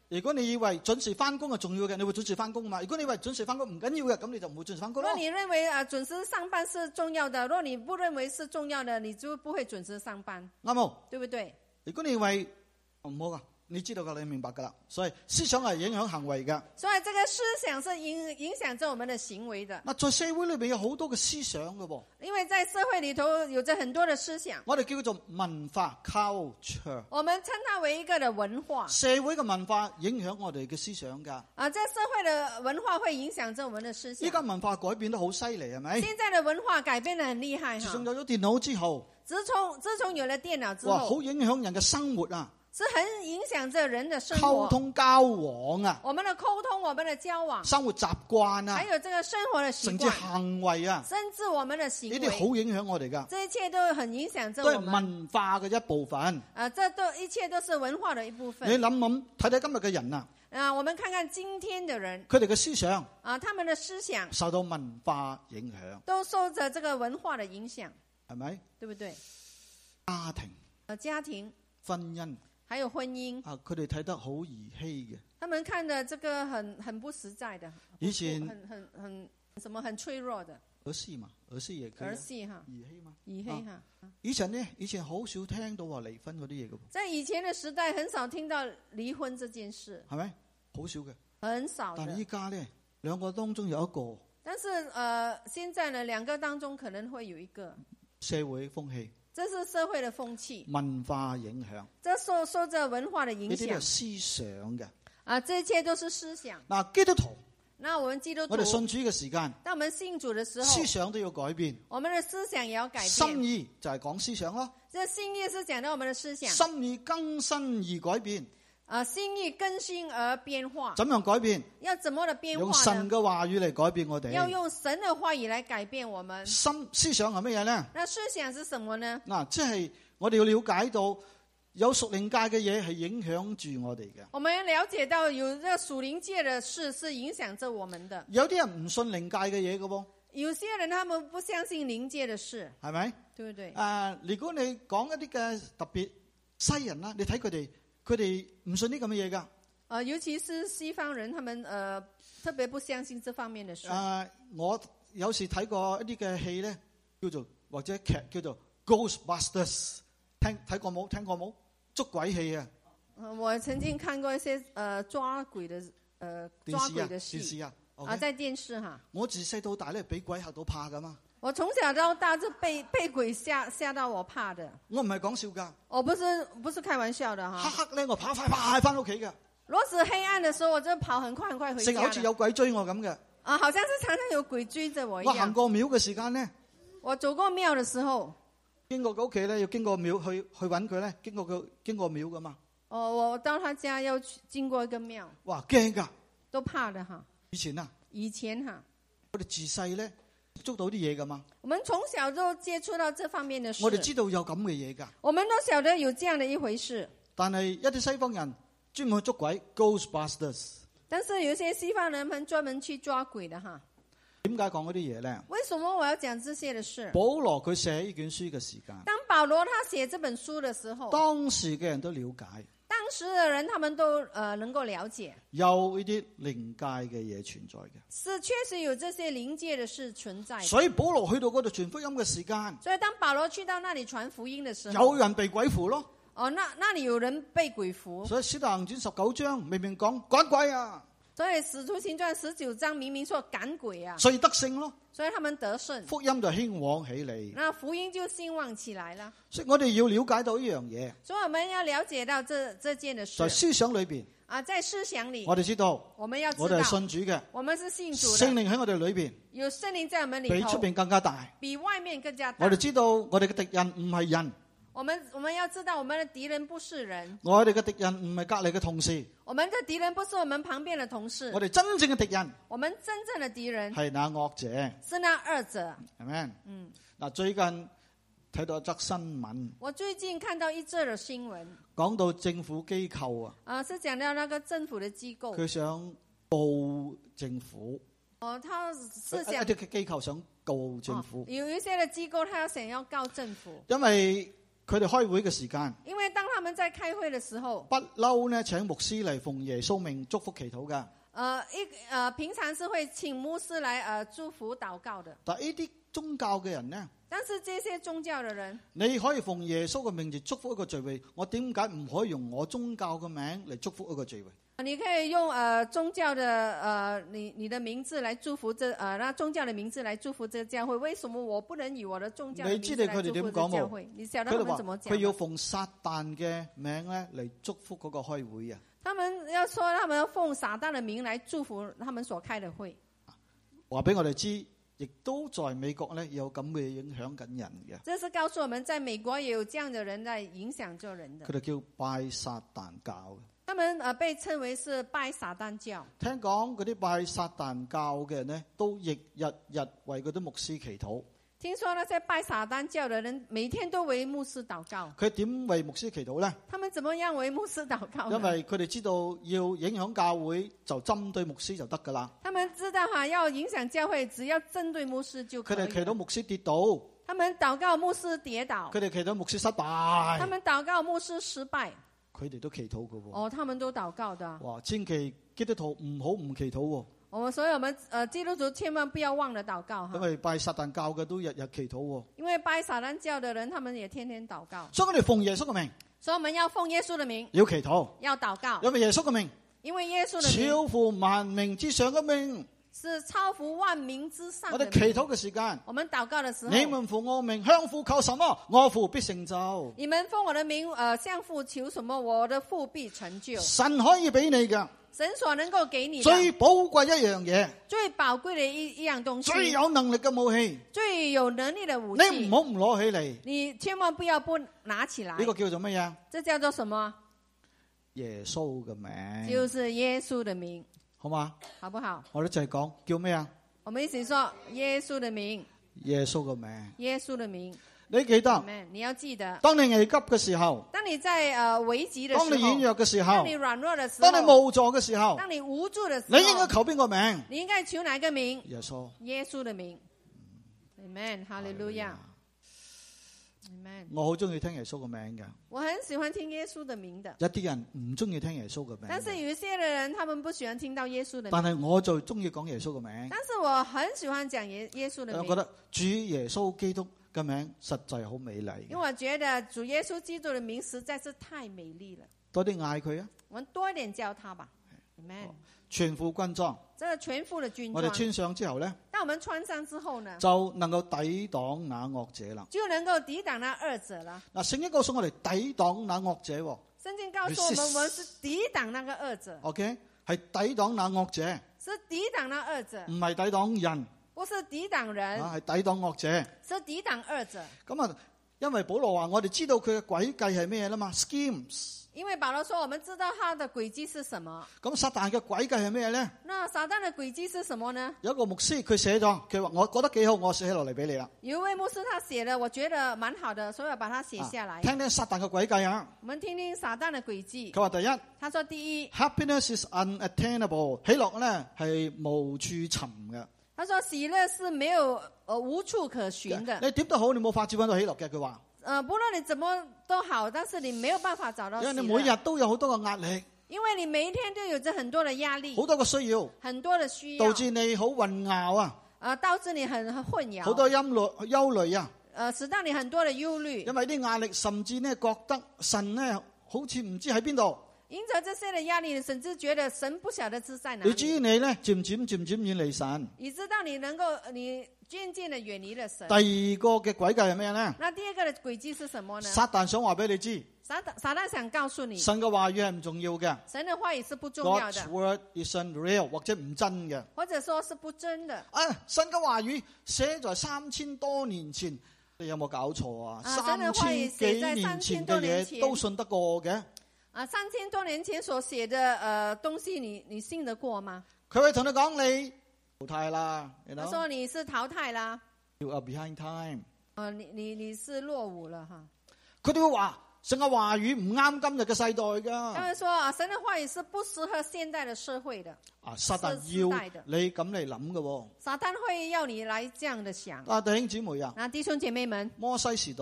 如果你以為準時翻工係重要嘅，你會準時翻工嘛？如果你以為準時翻工唔緊要嘅，咁你就唔會準時翻工咯。 如果你認為啊準時上班是重要的，如果你不認為是重要的，你就不會準時上班， 啱冇？ 對不對？ 如果你以為唔好噶，你知道噶，你明白噶啦。所以思想係影響行為嘅。 所以這個思想是影影響着我們的行為的。 嗱，在社會裏邊有好多嘅思想嘅噃。 因為在社會裏頭有着很多的思想， 我哋叫做文化 culture。 我們稱它為一個的文化。 社會嘅文化影響我哋嘅思想噶。 啊，這社會的文化會影響着我們的思想。 依家文化改變得好犀利，係咪？ 現在的文化改變得很厲害。 自從有咗電腦之後， 自從自從有了電腦之後， 哇，好影響人嘅生活啊！ 是很影響着人的生活。 溝通交往啊， 我們的溝通，我們的交往， 生活習慣啊， 還有這個生活的習慣， 甚至行為啊， 甚至我們的行為， 呢啲好影響我哋噶。 這一切都很影響着都我們。 係文化嘅一部分。 啊，這都一切都是文化的一部分。 你諗諗，睇睇今日嘅人啊， 啊，我們看看今天的人， 佢哋嘅思想啊，他們的思想受到文化影響， 都受着這個文化的影響， 係咪？ 對不對？ 家庭、 啊，家庭、 婚姻， 還有婚姻， 啊，佢哋睇得好兒戲嘅。 他們看的這個很很不實在的， 以前很很很什麼很脆弱的兒戲嘛，兒戲也可以啊， 兒戲哈， 兒戲嘛， 兒戲哈。 以前呢，以前好少聽到話離婚嗰啲嘢嘅， 在以前的時代，很少聽到離婚這件事， 係咪？好少嘅， 很少的。 但係依家呢，兩個當中有一個但是，呃，現在呢，兩個當中可能會有一個社會風氣， 這是社會的風氣， 文化影響， 這受受着文化的影呢啲係響思想嘅。 啊，這一切都是思想。 嗱，基督徒， 那我們基督徒， 我哋信主嘅時間， 當我們信主的時候， 思想都要改變， 我們的思想也要改變。 心意就係講思想咯， 這心意是講到我們的思想， 心意更新而改變。 啊，心意更新而變化。 怎樣改變？ 要怎麼的變化呢？ 用神嘅話語嚟改變我哋。 要用神的話語來改變我們。 心思想係乜嘢呢？ 那思想是什麼呢？ 嗱，即係我哋要了解到有屬靈界嘅嘢係影響住我哋嘅。 我們了解到有這個屬靈界的事是影響着我們的。 有啲人唔信靈界嘅嘢嘅噃。 有些人他們不相信靈界的事， 係咪？ 對不對？ 啊，如果你講一啲嘅特別西人啦，你睇佢哋，佢哋唔信啲咁嘅嘢噶。 啊，尤其是西方人，他們呃特別不相信這方面的事。 啊，我有時睇過一啲嘅戲咧，叫做或者劇叫做 Ghostbusters， 聽睇過冇？聽過冇？捉鬼戲啊！ 我曾經看過一些呃抓鬼的呃抓鬼的戲。 電視啊，電視啊， 啊，在電視哈。 我自細到大咧，俾鬼嚇到怕噶嘛。 我從小到大就被被鬼嚇嚇到我怕的。 我唔係講笑噶。 我不是不是開玩笑的哈。 黑黑咧，我跑快快翻屋企噶。 若是黑暗的時候，我就跑很快很快回家。 成日好似有鬼追我咁嘅。 啊，好像是常常有鬼追着我一樣。 我行過廟嘅時間咧， 我走過廟的時候， 經過佢屋企咧，要經過廟去去揾佢咧，經過佢經過廟噶嘛。 哦，我到他家要經過一個廟。 哇，驚噶！ 都怕的哈。 以前啊。 以前哈。 我哋自細咧捉到啲嘢噶嘛。 我們從小就接觸到這方面的事。 我哋知道有咁嘅嘢噶。 我們都曉得有這樣的一回事。 但係一啲西方人專門去捉鬼 ，Ghostbusters。 但是有些西方人們專門去抓鬼的哈。 點解講嗰啲嘢咧？ 為什麼我要講這些的事？ 保羅佢寫呢卷書嘅時間。 當保羅他寫這本書的時候， 當時嘅人都了解。 當時的人他們都呃能夠了解。 有呢啲靈界嘅嘢存在嘅。 是確實有這些靈界的事存在的。 所以保羅去到嗰度傳福音嘅時間。 所以當保羅去到那裡傳福音的時候， 有人被鬼附咯。 哦，那那裡有人被鬼附。 所以使徒行傳十九章明明講趕鬼啊。 所以使徒行傳十九章明明說趕鬼啊。 所以得勝咯。 所以他們得勝。 福音就興旺起嚟。 那福音就興旺起來了。 所以我哋要了解到呢樣嘢。 所以我們要了解到這這件的事。 在思想裏邊。 啊，在思想裡。 我哋知道。 我們要知道。 我哋係信主嘅。 我們是信主的。 聖靈喺我哋裏邊。 有聖靈在我們裡頭。 比出邊更加大。 比外面更加大。 我哋知道我哋嘅敵人唔係人。 我們我們要知道，我們的敵人不是人。 我哋嘅敵人唔係隔籬嘅同事。 我們的敵人不是我們旁邊的同事。 我哋真正嘅敵人。 我們真正的敵人係那惡者。 是那惡者。 係咪？ 嗯。 嗱，最近睇到一則新聞。 我最近看到一則嘅新聞， 講到政府機構啊。 啊，是講到那個政府的機構。 佢想告政府。 哦，他是想一啲嘅機構想告政府。 哦、有一些嘅機構，他想要告政府。 因為佢哋開會嘅時間， 因為當他們在開會嘅時候， 不嬲呢請牧師嚟奉耶穌命祝福祈禱㗎。 呃一呃平常是會請牧師來呃祝福禱告的。 但呢啲宗教嘅人呢， 但是這些宗教嘅人， 你可以奉耶穌嘅名字祝福一個聚會，我點解唔可以用我宗教嘅名嚟祝福一個聚會？ 你可以用呃宗教的呃你你的名字來祝福這呃那宗教的名字來祝福這個教會，為什麼我不能以我的宗教的名字來祝福這個教會？你曉得他們怎麼講？ 佢要奉撒旦嘅名咧嚟祝福嗰個開會啊！ 他們要說他們要奉撒旦的名來祝福他們所開的會。 話俾我哋知，亦都在美國咧有咁嘅影響緊人嘅。 這是告訴我們，在美國也有這樣的人在影響着人的。 佢哋叫拜撒旦教。 他們呃被稱為是拜撒旦教。 聽講嗰啲拜撒旦教嘅人呢，都亦日日為嗰啲牧師祈禱。 聽說那些拜撒旦教的人每天都為牧師禱告。 佢點為牧師祈禱呢？ 他們怎麼樣為牧師禱告呢？ 因為佢哋知道要影響教會就針對牧師就得噶啦。 他們知道哈，要影響教會，只要針對牧師就可以。 佢哋祈禱牧師跌倒。 他們禱告牧師跌倒。 佢哋祈禱牧師失敗。 他們禱告牧師失敗。 佢哋都祈禱噶喎。 哦，他們都禱告的。 哇，千祈基督徒唔好唔祈禱喎。 我所以我們呃基督徒千萬不要忘了禱告哈。 因為拜撒旦教嘅都日日祈禱喎。 因為拜撒旦教的人，他們也天天禱告。 所以我哋奉耶穌嘅名。 所以我們要奉耶穌的名。 要祈禱。 要禱告。 因為耶穌嘅名。 因為耶穌的名。 超乎萬名之上嘅名。 是超乎萬民之上的。 我哋祈禱嘅時間， 我們禱告的時候， 你們奉我名向父求什麼，我父必成就。 你們奉我的名，呃，向父求什麼，我的父必成就。 神可以俾你嘅， 神所能夠給你的最寶貴一樣嘢， 最寶貴的一一樣東西， 最有能力嘅武器， 最有能力的武器， 你唔好唔攞起嚟， 你千萬不要不拿起來。 呢個叫做乜嘢？ 這叫做什麼？ 耶穌嘅名， 就是耶穌的名， 好嘛？ 好不好？ 我哋就係講叫咩啊？ 我們一起說耶穌的名， 耶穌嘅名， 耶穌的名。 你記得， 你要記得， 當你危急嘅時候， 當你在呃危急的時候， 當你軟弱嘅時候， 當你軟弱的時候， 當你無助嘅時候， 當你無助的時候， 你應該求邊個名？ 你應該求哪個名？ 耶穌， 耶穌的名。Amen，哈利路亞。Amen。 我好中意聽耶穌嘅名嘅。 我很喜歡聽耶穌的名的。 一啲人唔中意聽耶穌嘅名。 但是有一些的人，他們不喜歡聽到耶穌的名。 但係我就中意講耶穌嘅名。 但是我很喜歡講耶耶穌的名。 我覺得主耶穌基督嘅名實在好美麗。 因為我覺得主耶穌基督的名實在是太美麗了。 多啲嗌佢啊！ 我們多一點叫他吧。Amen。 全副軍裝。 這個全副的軍裝。 我哋穿上之後呢， 當我們穿上之後呢， 就能夠抵擋那惡者啦。 就能夠抵擋那惡者啦。 嗱，聖經告訴我哋抵擋那惡者。 聖經告訴我們，我們是抵擋那個惡者。 OK， 係抵擋那惡者。 是抵擋那惡者。 唔係抵擋人。 不是抵擋人。 啊，係抵擋惡者。 是抵擋惡者。 咁啊，因為保羅話我哋知道佢嘅詭計係咩啦嘛 ，schemes。 因為保羅說，我們知道他的詭計是什麼。 咁撒旦嘅詭計係咩咧？ 那撒旦的詭計是什麼呢？ 有一個牧師佢寫咗，佢話我覺得幾好，我寫落嚟俾你啦。 有一位牧師他寫的，我覺得蠻好的，所以我把它寫下來。 啊、聽聽撒旦嘅詭計啊！ 我們聽聽撒旦的詭計。 佢話第一， 他說第一 ，Happiness is unattainable，喜樂咧係無處尋嘅。 他說喜樂是沒有呃無處可尋的。 你點都好，你冇法子揾到喜樂嘅。佢話。 呃，不論你怎麼都好，但是你沒有辦法找到喜樂。 因為你每日都有好多個壓力， 因為你每一天都有着很多的壓力， 好多個需要， 很多的需要， 導致你好混淆啊！ 啊、呃，導致你很很混淆， 好多憂慮憂慮啊！ 呃，使到你很多的憂慮。 因為啲壓力，甚至呢覺得神呢好似唔知喺邊度。 因着這些的壓力，甚至覺得神不曉得是在哪裡。 以至於你呢漸漸漸漸遠離神。 以致到你能夠你漸漸的遠離了神。 第二個嘅詭計係咩呢？ 那第二個的詭計是什麼呢？ 撒旦想話俾你知。 撒旦撒旦想告訴你， 神嘅話語係唔重要嘅。 神嘅話語是不重要的。 God's word isn't real， 或者唔真嘅。 或者說是不真的。 啊，神嘅話語寫在三千多年前，你有冇搞錯啊？ 啊三千幾年前嘅嘢都信得過嘅。 啊，三千多年前所寫的呃東西你，你你信得過嗎？ 佢會同你講你淘汰啦， 他說你是淘汰啦。 You are behind time。 啊，你你你是落伍了哈。 佢哋會話神嘅話語唔啱今日嘅世代噶。 他們說啊，神嘅話語是不適合現代嘅社會的。 啊，撒旦要你咁嚟諗嘅。撒旦會要你來這樣的想。 啊，弟兄姊妹啊， 啊，弟兄姐妹們， 摩西時代。 在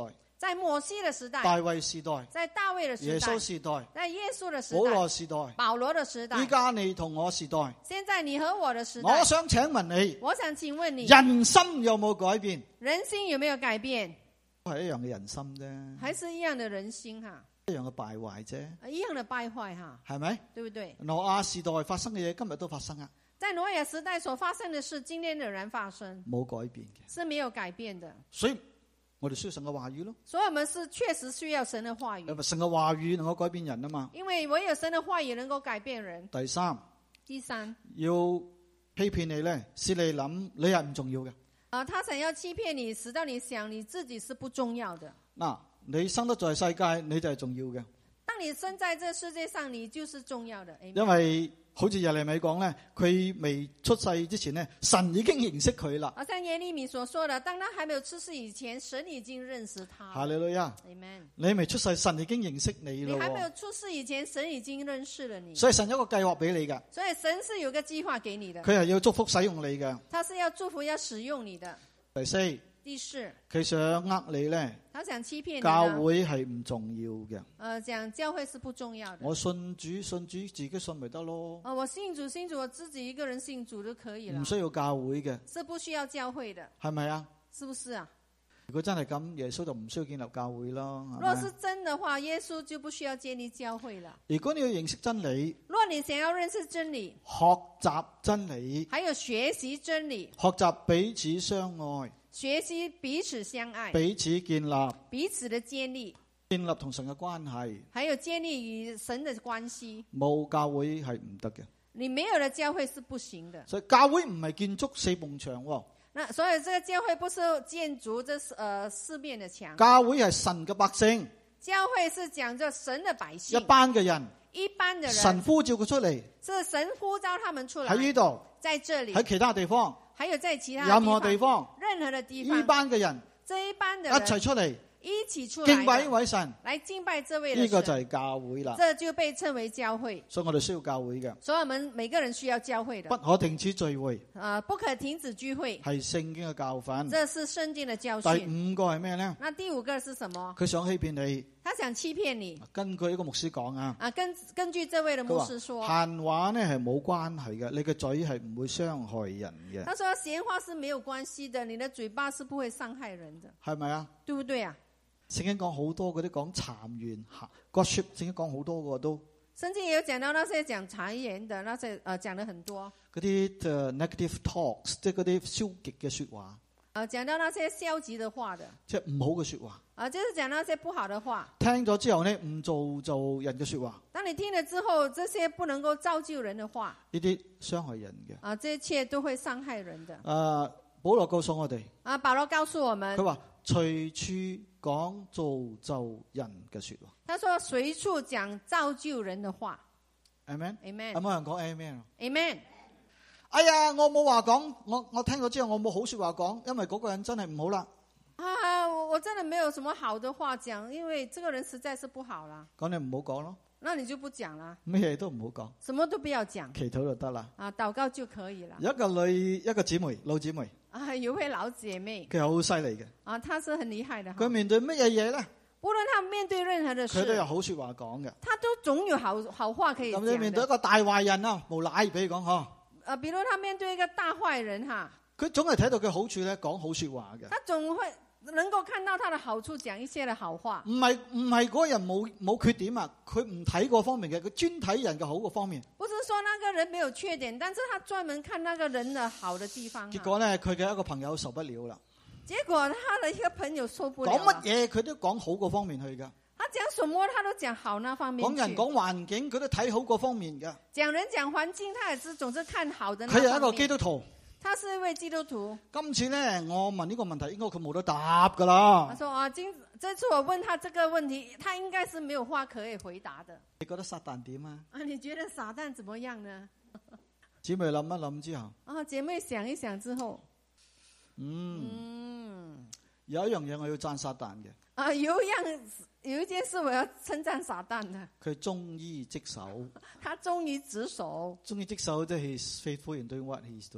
在摩西的時代， 大衛時代， 在大衛的時代， 耶穌時代， 在耶穌的時代， 保羅時代， 保羅的時代， 依家你同我時代， 現在你和我的時代。 我想請問你， 我想請問你， 人心有冇改變？ 人心有沒有改變？ 都係一樣嘅人心啫， 還是一樣的人心哈， 一樣嘅敗壞啫， 一樣的敗壞哈， 係咪？ 對不對？ 挪亞時代發生嘅嘢，今日都發生啊！ 在挪亞時代所發生的事，今天仍然發生， 冇改變嘅， 是沒有改變的。 所以我哋需要神嘅話語咯。 所以我們是確實需要神的話語， 神嘅話語能夠改變人啊嘛。 因為唯有神的話語能夠改變人。 第三， 第三， 要欺騙你咧，使你諗你係唔重要嘅。 啊，他想要欺騙你，使到你想你自己是不重要的。 嗱，你生得在世界，你就係重要嘅。 當你生在這世界上，你就是重要的。 因為好似耶利米講咧，佢未出世之前咧，神已經認識佢啦。 好像耶利米所說的，當他還沒有出世以前，神已經認識他。 哈利路亞。 Amen。 你未出世，神已經認識你咯。 你還沒有出世以前，神已經認識了你。 所以神有一個計劃俾你嘅。 所以神是有個計劃給你的。 佢係要祝福使用你嘅。 他是要祝福要使用你的。 第四。 第四， 佢想呃你咧， 他想欺騙你。 教會係唔重要嘅。 呃，講教會是不重要的。 我信主，信主自己信咪得咯。 哦，我信主，信主，我自己一個人信主就可以了。 唔需要教會嘅， 是不需要教會的， 係咪啊？ 是不是啊？ 如果真係咁，耶穌就唔需要建立教會咯。 若是真的話，耶穌就不需要建立教會了。 如果你要認識真理， 若你想要認識真理， 學習真理， 還有學習真理， 學習彼此相愛。 學習彼此相愛， 彼此建立， 彼此的建立， 建立同神嘅關係， 還有建立與神的關係。 冇教會係唔得嘅。 你沒有了教會是不行的。 所以教會唔係建築四埲牆喎。 那所以這個教會不是建築這呃四面的牆。 教會係神嘅百姓。 教會是講着神的百姓。 一班嘅人。 一般的人。 神呼召佢出嚟。 是神呼召他們出來。 喺呢度。 在這裏。 喺其他地方。 還有在其他任何地方， 任何的地方， 呢班嘅人， 這一班的人一齊出嚟， 一起出來敬拜呢位神， 來敬拜這位神， 呢個就係教會啦。 這就被稱為教會。 所以我哋需要教會嘅。 所以我們每個人需要教會的。 不可停止聚會。 啊，不可停止聚會。係聖經嘅教訓。 這是聖經的教訓。 第五個係咩呢？ 那第五個是什麼？ 佢想欺騙你。 他想欺騙你。 根據一個牧師講啊， 啊，根根據這位的牧師說， 閒話呢係冇關係嘅，你嘅嘴係唔會傷害人嘅。 他說閒話是沒有關係的，你的嘴巴是不會傷害人的， 係咪啊？ 對不對啊？ 聖經講好多嗰啲講讒言，gossip，聖經講好多個都。 聖經也有講到那些講讒言的，那些呃講得很多。 嗰啲誒 negative talks，即係嗰啲消極嘅說話。 啊，講到那些消極的話的， 即係唔好嘅說話。 啊，就是講那些不好的話。 聽咗之後呢，唔做做人嘅說話。 當你聽了之後，這些不能夠造就人的話， 呢啲傷害人嘅。 啊，這一切都會傷害人的。 啊，保羅告訴我哋。 啊，保羅告訴我們。 佢話隨處講造就人嘅說話。 他說隨處講造就人的話。 Amen。Amen。有冇人講 Amen？Amen。哎呀，我冇話講，我我聽咗之後我冇好說話講，因為嗰個人真係唔好啦。 啊，我真的沒有什麼好的話講，因為這個人實在是不好啦。 咁你唔好講咯。 那你就不講啦。 咩嘢都唔好講。 什麼都不要講。祈禱就得啦。 啊，禱告就可以了。 有一個女一個姊妹老姊妹。 啊，有位老姐妹。 佢好犀利嘅。 啊，她是很厲害的。 佢面對乜嘢嘢咧？ 無論他面對任何的事， 佢都有好說話講嘅。 他都總有好好話可以講。 咁你面對一個大壞人啊，無賴，比如講嗬。 啊，比如他面對一個大壞人哈， 佢總係睇到佢好處咧，講好說話嘅。 他總會能夠看到他的好處，講一些的好話。 唔係唔係嗰個人冇冇缺點啊，佢唔睇嗰方面嘅，佢專睇人嘅好嘅方面。 不是說那個人沒有缺點，但是他專門看那個人的好的地方。 結果咧，佢嘅一個朋友受不了啦。 結果他的一個朋友受不了。 講乜嘢佢都講好嗰方面去噶。 他講什麼，他都講好那方面。 講人講環境，佢都睇好嗰方面噶。 講人講環境，他也是總是看好的那方面。 佢係一個基督徒。 他是一位基督徒。 今次咧，我問呢個問題，應該佢冇得答噶啦。 他說啊，今這次我問他這個問題，他應該是沒有話可以回答的。 你覺得撒旦點啊？ 啊，你覺得撒旦怎麼樣呢？ 姊妹諗一諗之後。 啊，姐妹想一想之後。 嗯。嗯。有一樣嘢我要讚撒旦嘅。 啊，有一樣。有一件事我要稱讚撒旦的， 佢忠於職守。 他忠於職守。 忠於職守即係 faithful in doing what he is doing。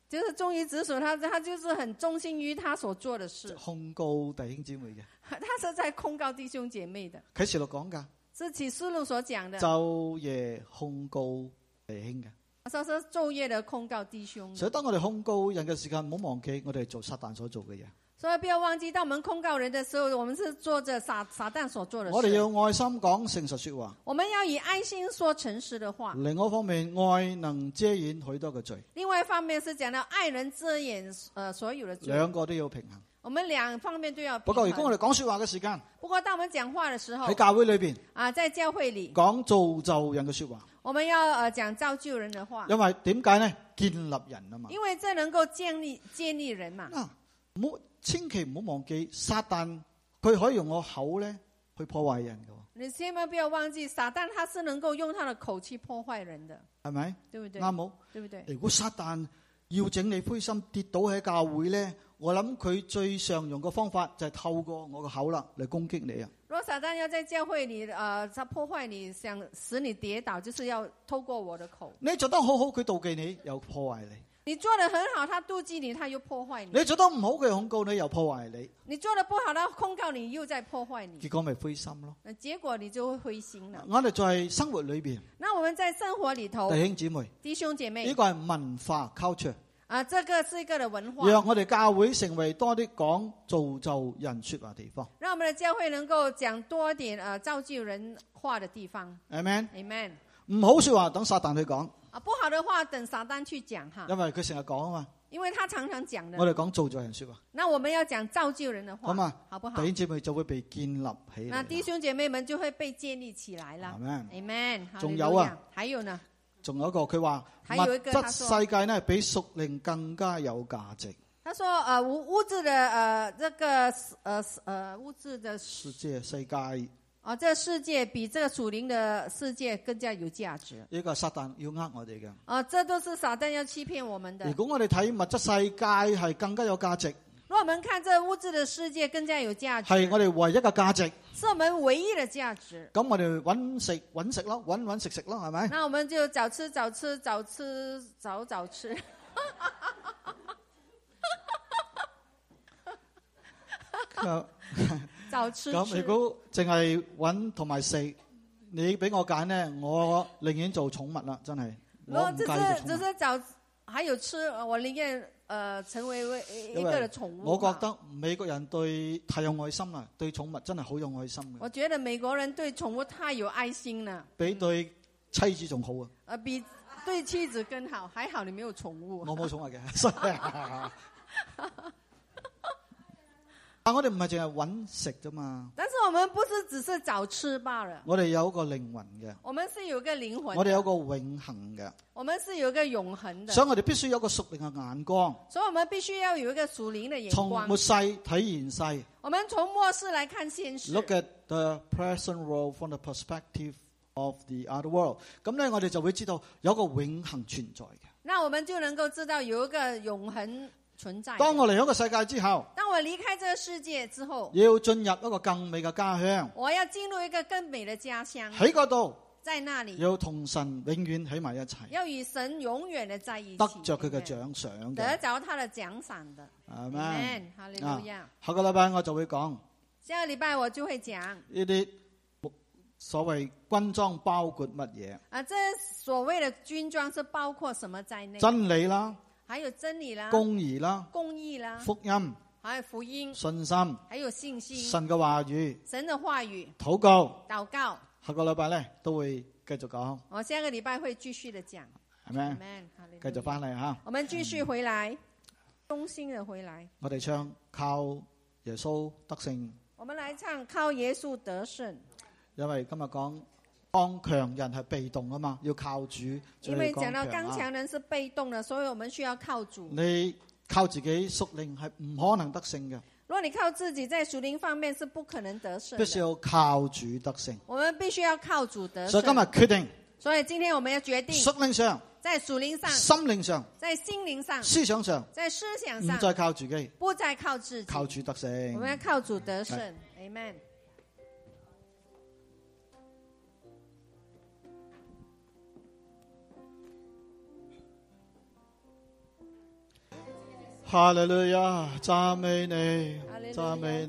就是忠於直屬，他他就是很忠心於他所做的事。 控告弟兄姊妹嘅， 他是在控告弟兄姐妹的。 啟示錄講噶， 是啟示錄所講的， 晝夜控告弟兄嘅。 說是晝夜的控告弟兄。 所以當我哋控告人嘅時間，唔好忘記我哋係做撒旦所做嘅嘢。 所以不要忘記，當我們控告人的時候，我們是做着撒撒旦所做的事。 我哋要愛心講誠實說話。 我們要以愛心說誠實的話。 另外一方面，愛能遮掩許多嘅罪。 另外一方面是講到愛能遮掩呃所有的罪。 兩個都要平衡。 我們兩方面都要平衡。 不過如果我哋講說話嘅時間， 不過當我們講話的時候， 喺教會裏邊啊，在教會裏講造就人嘅說話。 我們要呃講造就人的話。 因為點解呢？建立人啊嘛。 因為這能夠建立建立人嘛。 啊，唔好千祈唔好忘記，撒旦佢可以用我口咧去破壞人嘅。 你千萬不要忘記，撒旦他是能夠用他的口去破壞人的， 係咪？ 對不對？ 啱冇？ 對不對？ 如果撒旦要整你灰心跌倒喺教會咧，我諗佢最常用嘅方法就係透過我個口啦嚟攻擊你啊！ 若撒旦要在教會裏，呃，他破壞你，想使你跌倒，就是要透過我的口。 你做得好好，佢妒忌你，又破壞你。 你做得很好，他妒忌你，他又破壞你。 你做得唔好，佢控告你，又破壞你。 你做得不好，他控告你，又在破壞你。 結果咪灰心咯。 結果你就會灰心了。 我哋在生活裏邊， 那我們在生活裏頭， 弟兄姊妹， 弟兄姐妹， 呢個係文化 culture。 啊，這個是一個的文化。 讓我哋教會成為多啲講造就人說話地方。 讓我們的教會能夠講多點啊造就人話的地方。 Amen。 Amen。 唔好說話等撒旦去講。 啊，不好的話等撒旦去講哈。 因為佢成日講啊嘛。 因為他常常講的。 我哋講造就人說話。 那我們要講造就人的話。 好嘛？ 好不好？ 弟兄姐妹就會被建立起來。 那弟兄姐妹們就會被建立起來了。 Amen。 Amen。 仲有啊？ 還有呢？ 仲有一個佢話物質世界呢比屬靈更加有價值。 他說：，呃，物物質的，呃，這個，呃，呃，物質的世界世界。 啊，這個世界比這個屬靈的世界更加有價值。 呢個撒旦要呃我哋嘅。 啊，這都是撒旦要欺騙我們的。 如果我哋睇物質世界係更加有價值， 如果我們看這物質的世界更加有價值， 係我哋唯一嘅價值， 是我們唯一的價值。 咁我哋揾食揾食咯，揾揾食食咯，係咪？ 那我們就早吃早吃早吃早早吃。早吃。 咁如果淨係揾同埋食，你俾我揀呢，我寧願做寵物啦，真係。我唔介意做寵物。 只是早還有吃，我寧願呃成為一個的寵物。 我覺得美國人對太有愛心啦，對寵物真係好有愛心嘅。 我覺得美國人對寵物太有愛心啦， 比對妻子仲好啊。 呃，比對妻子更好，還好你沒有寵物。 我冇寵物嘅。但我哋唔係淨係揾食啫嘛。 但是我們不是只是早吃罷了。 我哋有一個靈魂嘅。 我們是有個靈魂。 我哋有個永恆嘅。 我們是有個永恆的。 所以我哋必須有個屬靈嘅眼光。 所以我們必須要有一個屬靈的眼光。 從末世睇現世。 我們從末世來看現實。 Look at the present world from the perspective of the other world。咁咧，我哋就會知道有一個永恆存在嘅。 那我們就能夠知道有一個永恆存在。 當我離開個世界之後， 當我離開這個世界之後， 要進入一個更美嘅家鄉。 我要進入一個更美的家鄉。 喺嗰度， 在那裡要同神永遠喺埋一齊。 要與神永遠的在一起。 得着佢嘅獎賞嘅。 得着他的獎賞的。 阿們。 哈利路亞。 下個禮拜我就會講。 下個禮拜我就會講呢啲所謂軍裝包括乜嘢？ 啊，這所謂的軍裝是包括什麼在內？ 真理啦。 還有真理啦， 公義啦， 公義啦， 福音， 還有福音， 信心， 還有信心， 神嘅話語， 神的話語， 禱告， 禱告。 下個禮拜咧都會繼續講。 我下個禮拜會繼續的講， 係咪？繼續翻嚟吓。 我們繼續回來，衷心的回來。 我哋唱靠耶穌得勝。 我們來唱靠耶穌得勝。 因為今日講。剛強人係被動啊嘛，要靠主。 因為講到剛強人是被動的，所以我們需要靠主。 你靠自己屬靈係唔可能得勝嘅。 如果你靠自己在屬靈方面是不可能得勝。 必須要靠主得勝。 我們必須要靠主得勝。 所以今日決定。 所以今天我們要決定。 屬靈上， 在屬靈上， 心靈上， 在心靈上， 思想上， 在思想上， 唔再靠自己， 不再靠自己， 靠主得勝。 我們要靠主得勝。Amen。 哈利路亞，讚美你，讚美你，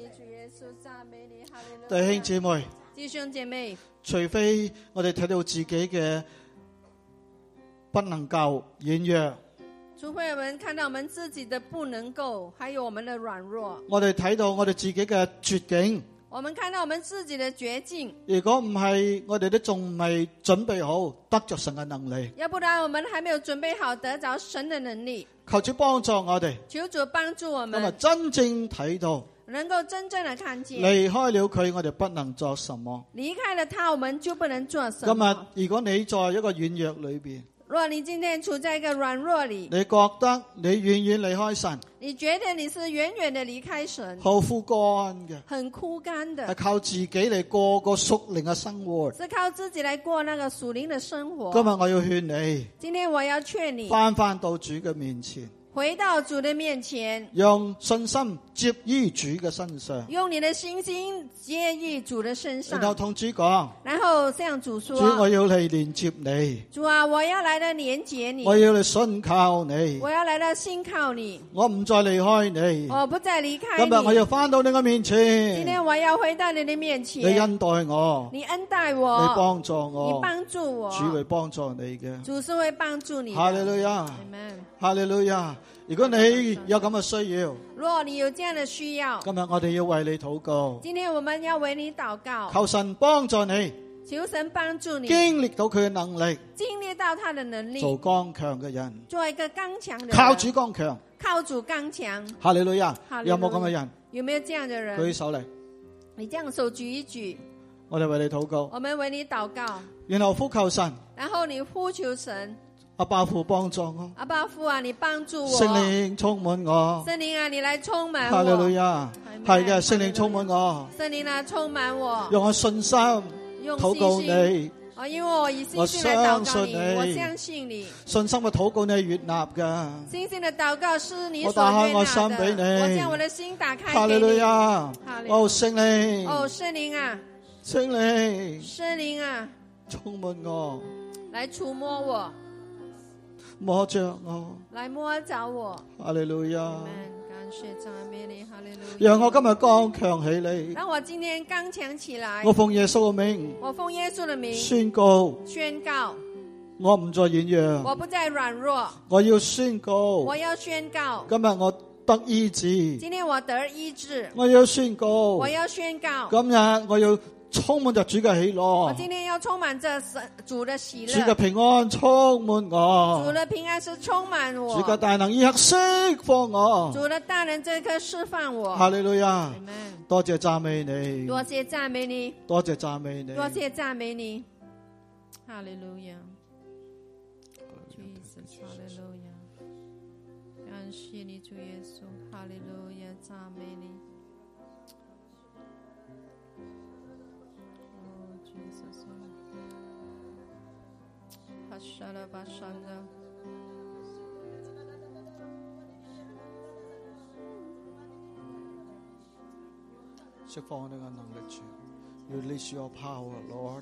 弟兄姊妹， 弟兄姐妹， 除非我哋睇到自己嘅不能夠軟弱， 除非我們看到我們自己的不能夠，還有我們的軟弱， 我哋睇到我哋自己嘅絕境， 我們看到我們自己的絕境。 如果唔係，我哋都仲未準備好得着神嘅能力。 要不然我們還沒有準備好得着神的能力。 求主幫助我哋， 求主幫助我們， 咁啊真正睇到， 能夠真正的看見。 離開了佢，我哋不能做什麼。 離開了他，我們就不能做什麼。 今日如果你在一個軟弱裏邊， 若你今天處在一個軟弱裏， 你覺得你遠遠離開神， 你覺得你是遠遠的離開神， 好枯乾嘅， 很枯乾的， 係靠自己嚟過個屬靈嘅生活， 是靠自己來過那個屬靈的生活。 今日我要勸你， 今天我要勸你翻翻到主嘅面前， 回到主的面前， 用信心接於主嘅身上， 用你的信心接於主的身上， 然後同主講， 然後向主說， 主我要嚟連接你， 主啊，我要來到連接你， 我要嚟信靠你， 我要來到信靠你， 我唔再離開你， 我不再離開你。 今日我要翻到你嘅面前， 今天我要回到你的面前， 你恩待我， 你恩待我， 你幫助我， 你幫助我， 主會幫助你嘅， 主是會幫助你的。 哈利路亞，哈利路亞。如果你有咁嘅需要， 如果你有這樣的需要， 今日我哋要為你禱告。 今天我們要為你禱告， 求神幫助你， 求神幫助你， 經歷到佢嘅能力， 經歷到他的能力， 做剛強嘅人， 做一個剛強的人， 靠主剛強， 靠主剛強。 哈利路亞， 哈利路亞， 有冇咁嘅人？ 有沒有這樣的人？ 舉手嚟， 你這樣手舉一舉， 我哋為你禱告。 我們為你禱告， 然後呼求神， 然後你呼求神， 阿爸父幫助我， 阿爸父啊，你幫助我， 聖靈充滿我， 聖靈啊，你來充滿我， 哈利路亞，係嘅，聖靈充滿我， 聖靈啊，充滿我， 用我信心禱告你。 哦，因為我以信心來禱告你，我相信你。信心嘅禱告你係悅納噶。信心嘅禱告是你所悅納的。我打開我心俾你，我將我的心打開給你。哈利路亞，哦聖靈，哦聖靈啊，聖靈，聖靈啊，充滿我，來觸摸我，摸着我，來摸着我。哈利路亞。讓我今日剛強起嚟。讓我今天剛強起來。我奉耶穌嘅名。我奉耶穌嘅名。宣告。宣告。我唔再軟弱。我不再軟弱。我要宣告。我要宣告。今日我得醫治。今天我得醫治。我要宣告。我要宣告。今日我要充滿着主嘅喜樂。我今天要充滿着主的喜樂。主嘅平安充滿我。主的平安是充滿我。主嘅大能一刻釋放我。主的大能這刻釋放我。哈利路亞。多謝讚美你。多謝讚美你。多謝讚美你。多謝讚美你。哈利路亞。Jesus，哈利路亞。感謝你主耶穌，哈利路亞，讚美你。巴拉巴山的，釋放你嘅能力主，Release your power, Lord.